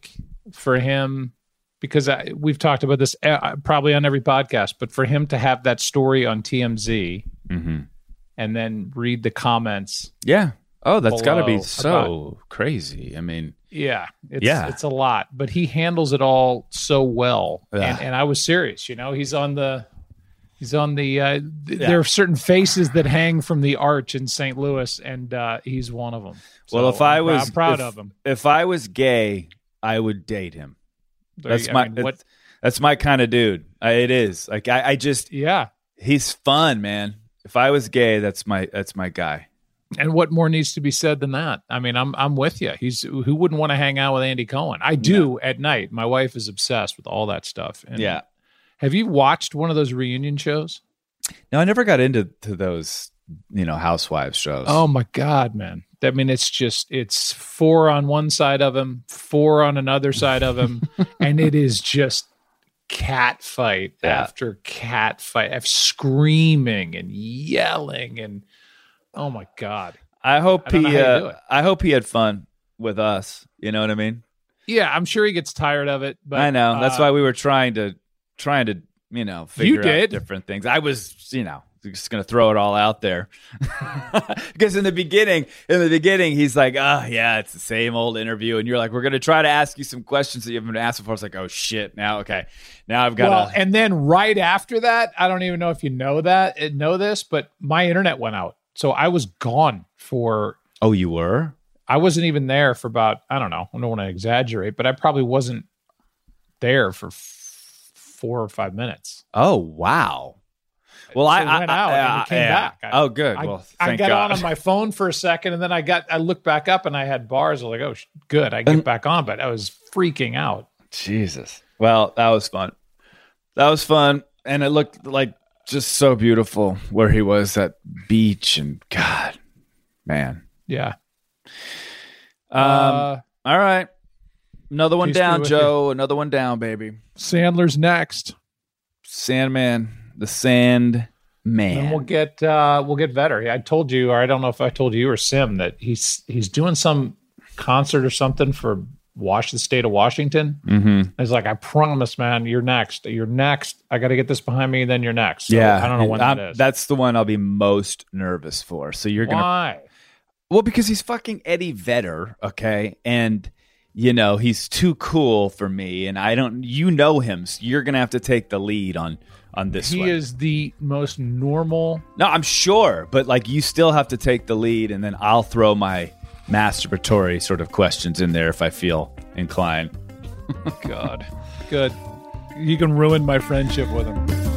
for him, because I, we've talked about this uh, probably on every podcast, but for him to have that story on T M Z Mm-hmm. and then read the comments. Yeah. Oh, that's got to be Below so about- crazy. I mean, Yeah, it's, Yeah. it's a lot, but he handles it all so well. Yeah. And, and I was serious, you know, he's on the, he's on the, uh, th- Yeah. there are certain faces that hang from the arch in Saint Louis, and uh, he's one of them. well, So if I I'm was prou- proud if, of him. if I was gay, I would date him. There That's you- I my mean, what? that's, that's my kind of dude. I, it is like I, I just Yeah. he's fun, man. If I was gay, that's my that's my guy. And what more needs to be said than that? I mean, I'm I'm with you. He's who wouldn't want to hang out with Andy Cohen? I do at night. My wife is obsessed with all that stuff. And Yeah. have you watched one of those reunion shows? No, I never got into to those, you know, housewives shows. Oh my God, man. I mean, it's just, it's four on one side of him, four on another side of him. And it is just cat fight Yeah. after cat fight, of screaming and yelling. And oh my God. I hope I don't he know how you do uh, it. I hope he had fun with us. You know what I mean? Yeah, I'm sure he gets tired of it. But I know. That's uh, why we were trying to trying to, you know, figure out did. different things. I was, you know, just going to throw it all out there. Because in the beginning, in the beginning, he's like, oh, yeah, it's the same old interview. And you're like, we're going to try to ask you some questions that you haven't been asked before. It's like, oh, shit. Now, okay. Now I've got Well, to. and then right after that, I don't even know if you know that, uh, know this, but my internet went out. So I was gone for, Oh, you were? I wasn't even there for about, I don't know, I don't want to exaggerate, but I probably wasn't there for f- four or five minutes. Oh, wow. Well, So I, it I, went I, out and I- it came yeah. back. I- oh, good. I, well, I thank got God. on on my phone for a second, and then I got, I looked back up and I had bars. I was like, oh, sh- good. I get And- back on, but I was freaking out. Jesus. Well, that was fun. That was fun. And it looked like just so beautiful where he was at beach and God, man. Yeah. Um, uh, all right. Another one peace be down, with Joe. Another one down, baby. Sandler's next. Sandman. The Sandman. And we'll get uh, we'll get Vetter. I told you, or I don't know if I told you or Sim, that he's he's doing some concert or something for Wash the state of Washington. Mm-hmm. I was like, I promise, man, you're next. You're next. I got to get this behind me. Then you're next. So Yeah. I don't know when I'm- that is. That's the one I'll be most nervous for. So you're going to. Why? Well, because he's fucking Eddie Vedder, okay? And, you know, he's too cool for me. And I don't, you know him. So you're going to have to take the lead on, on this He one. is the most normal. No, I'm sure. But, like, you still have to take the lead. And then I'll throw my masturbatory sort of questions in there if I feel inclined. God, good. You can ruin my friendship with him.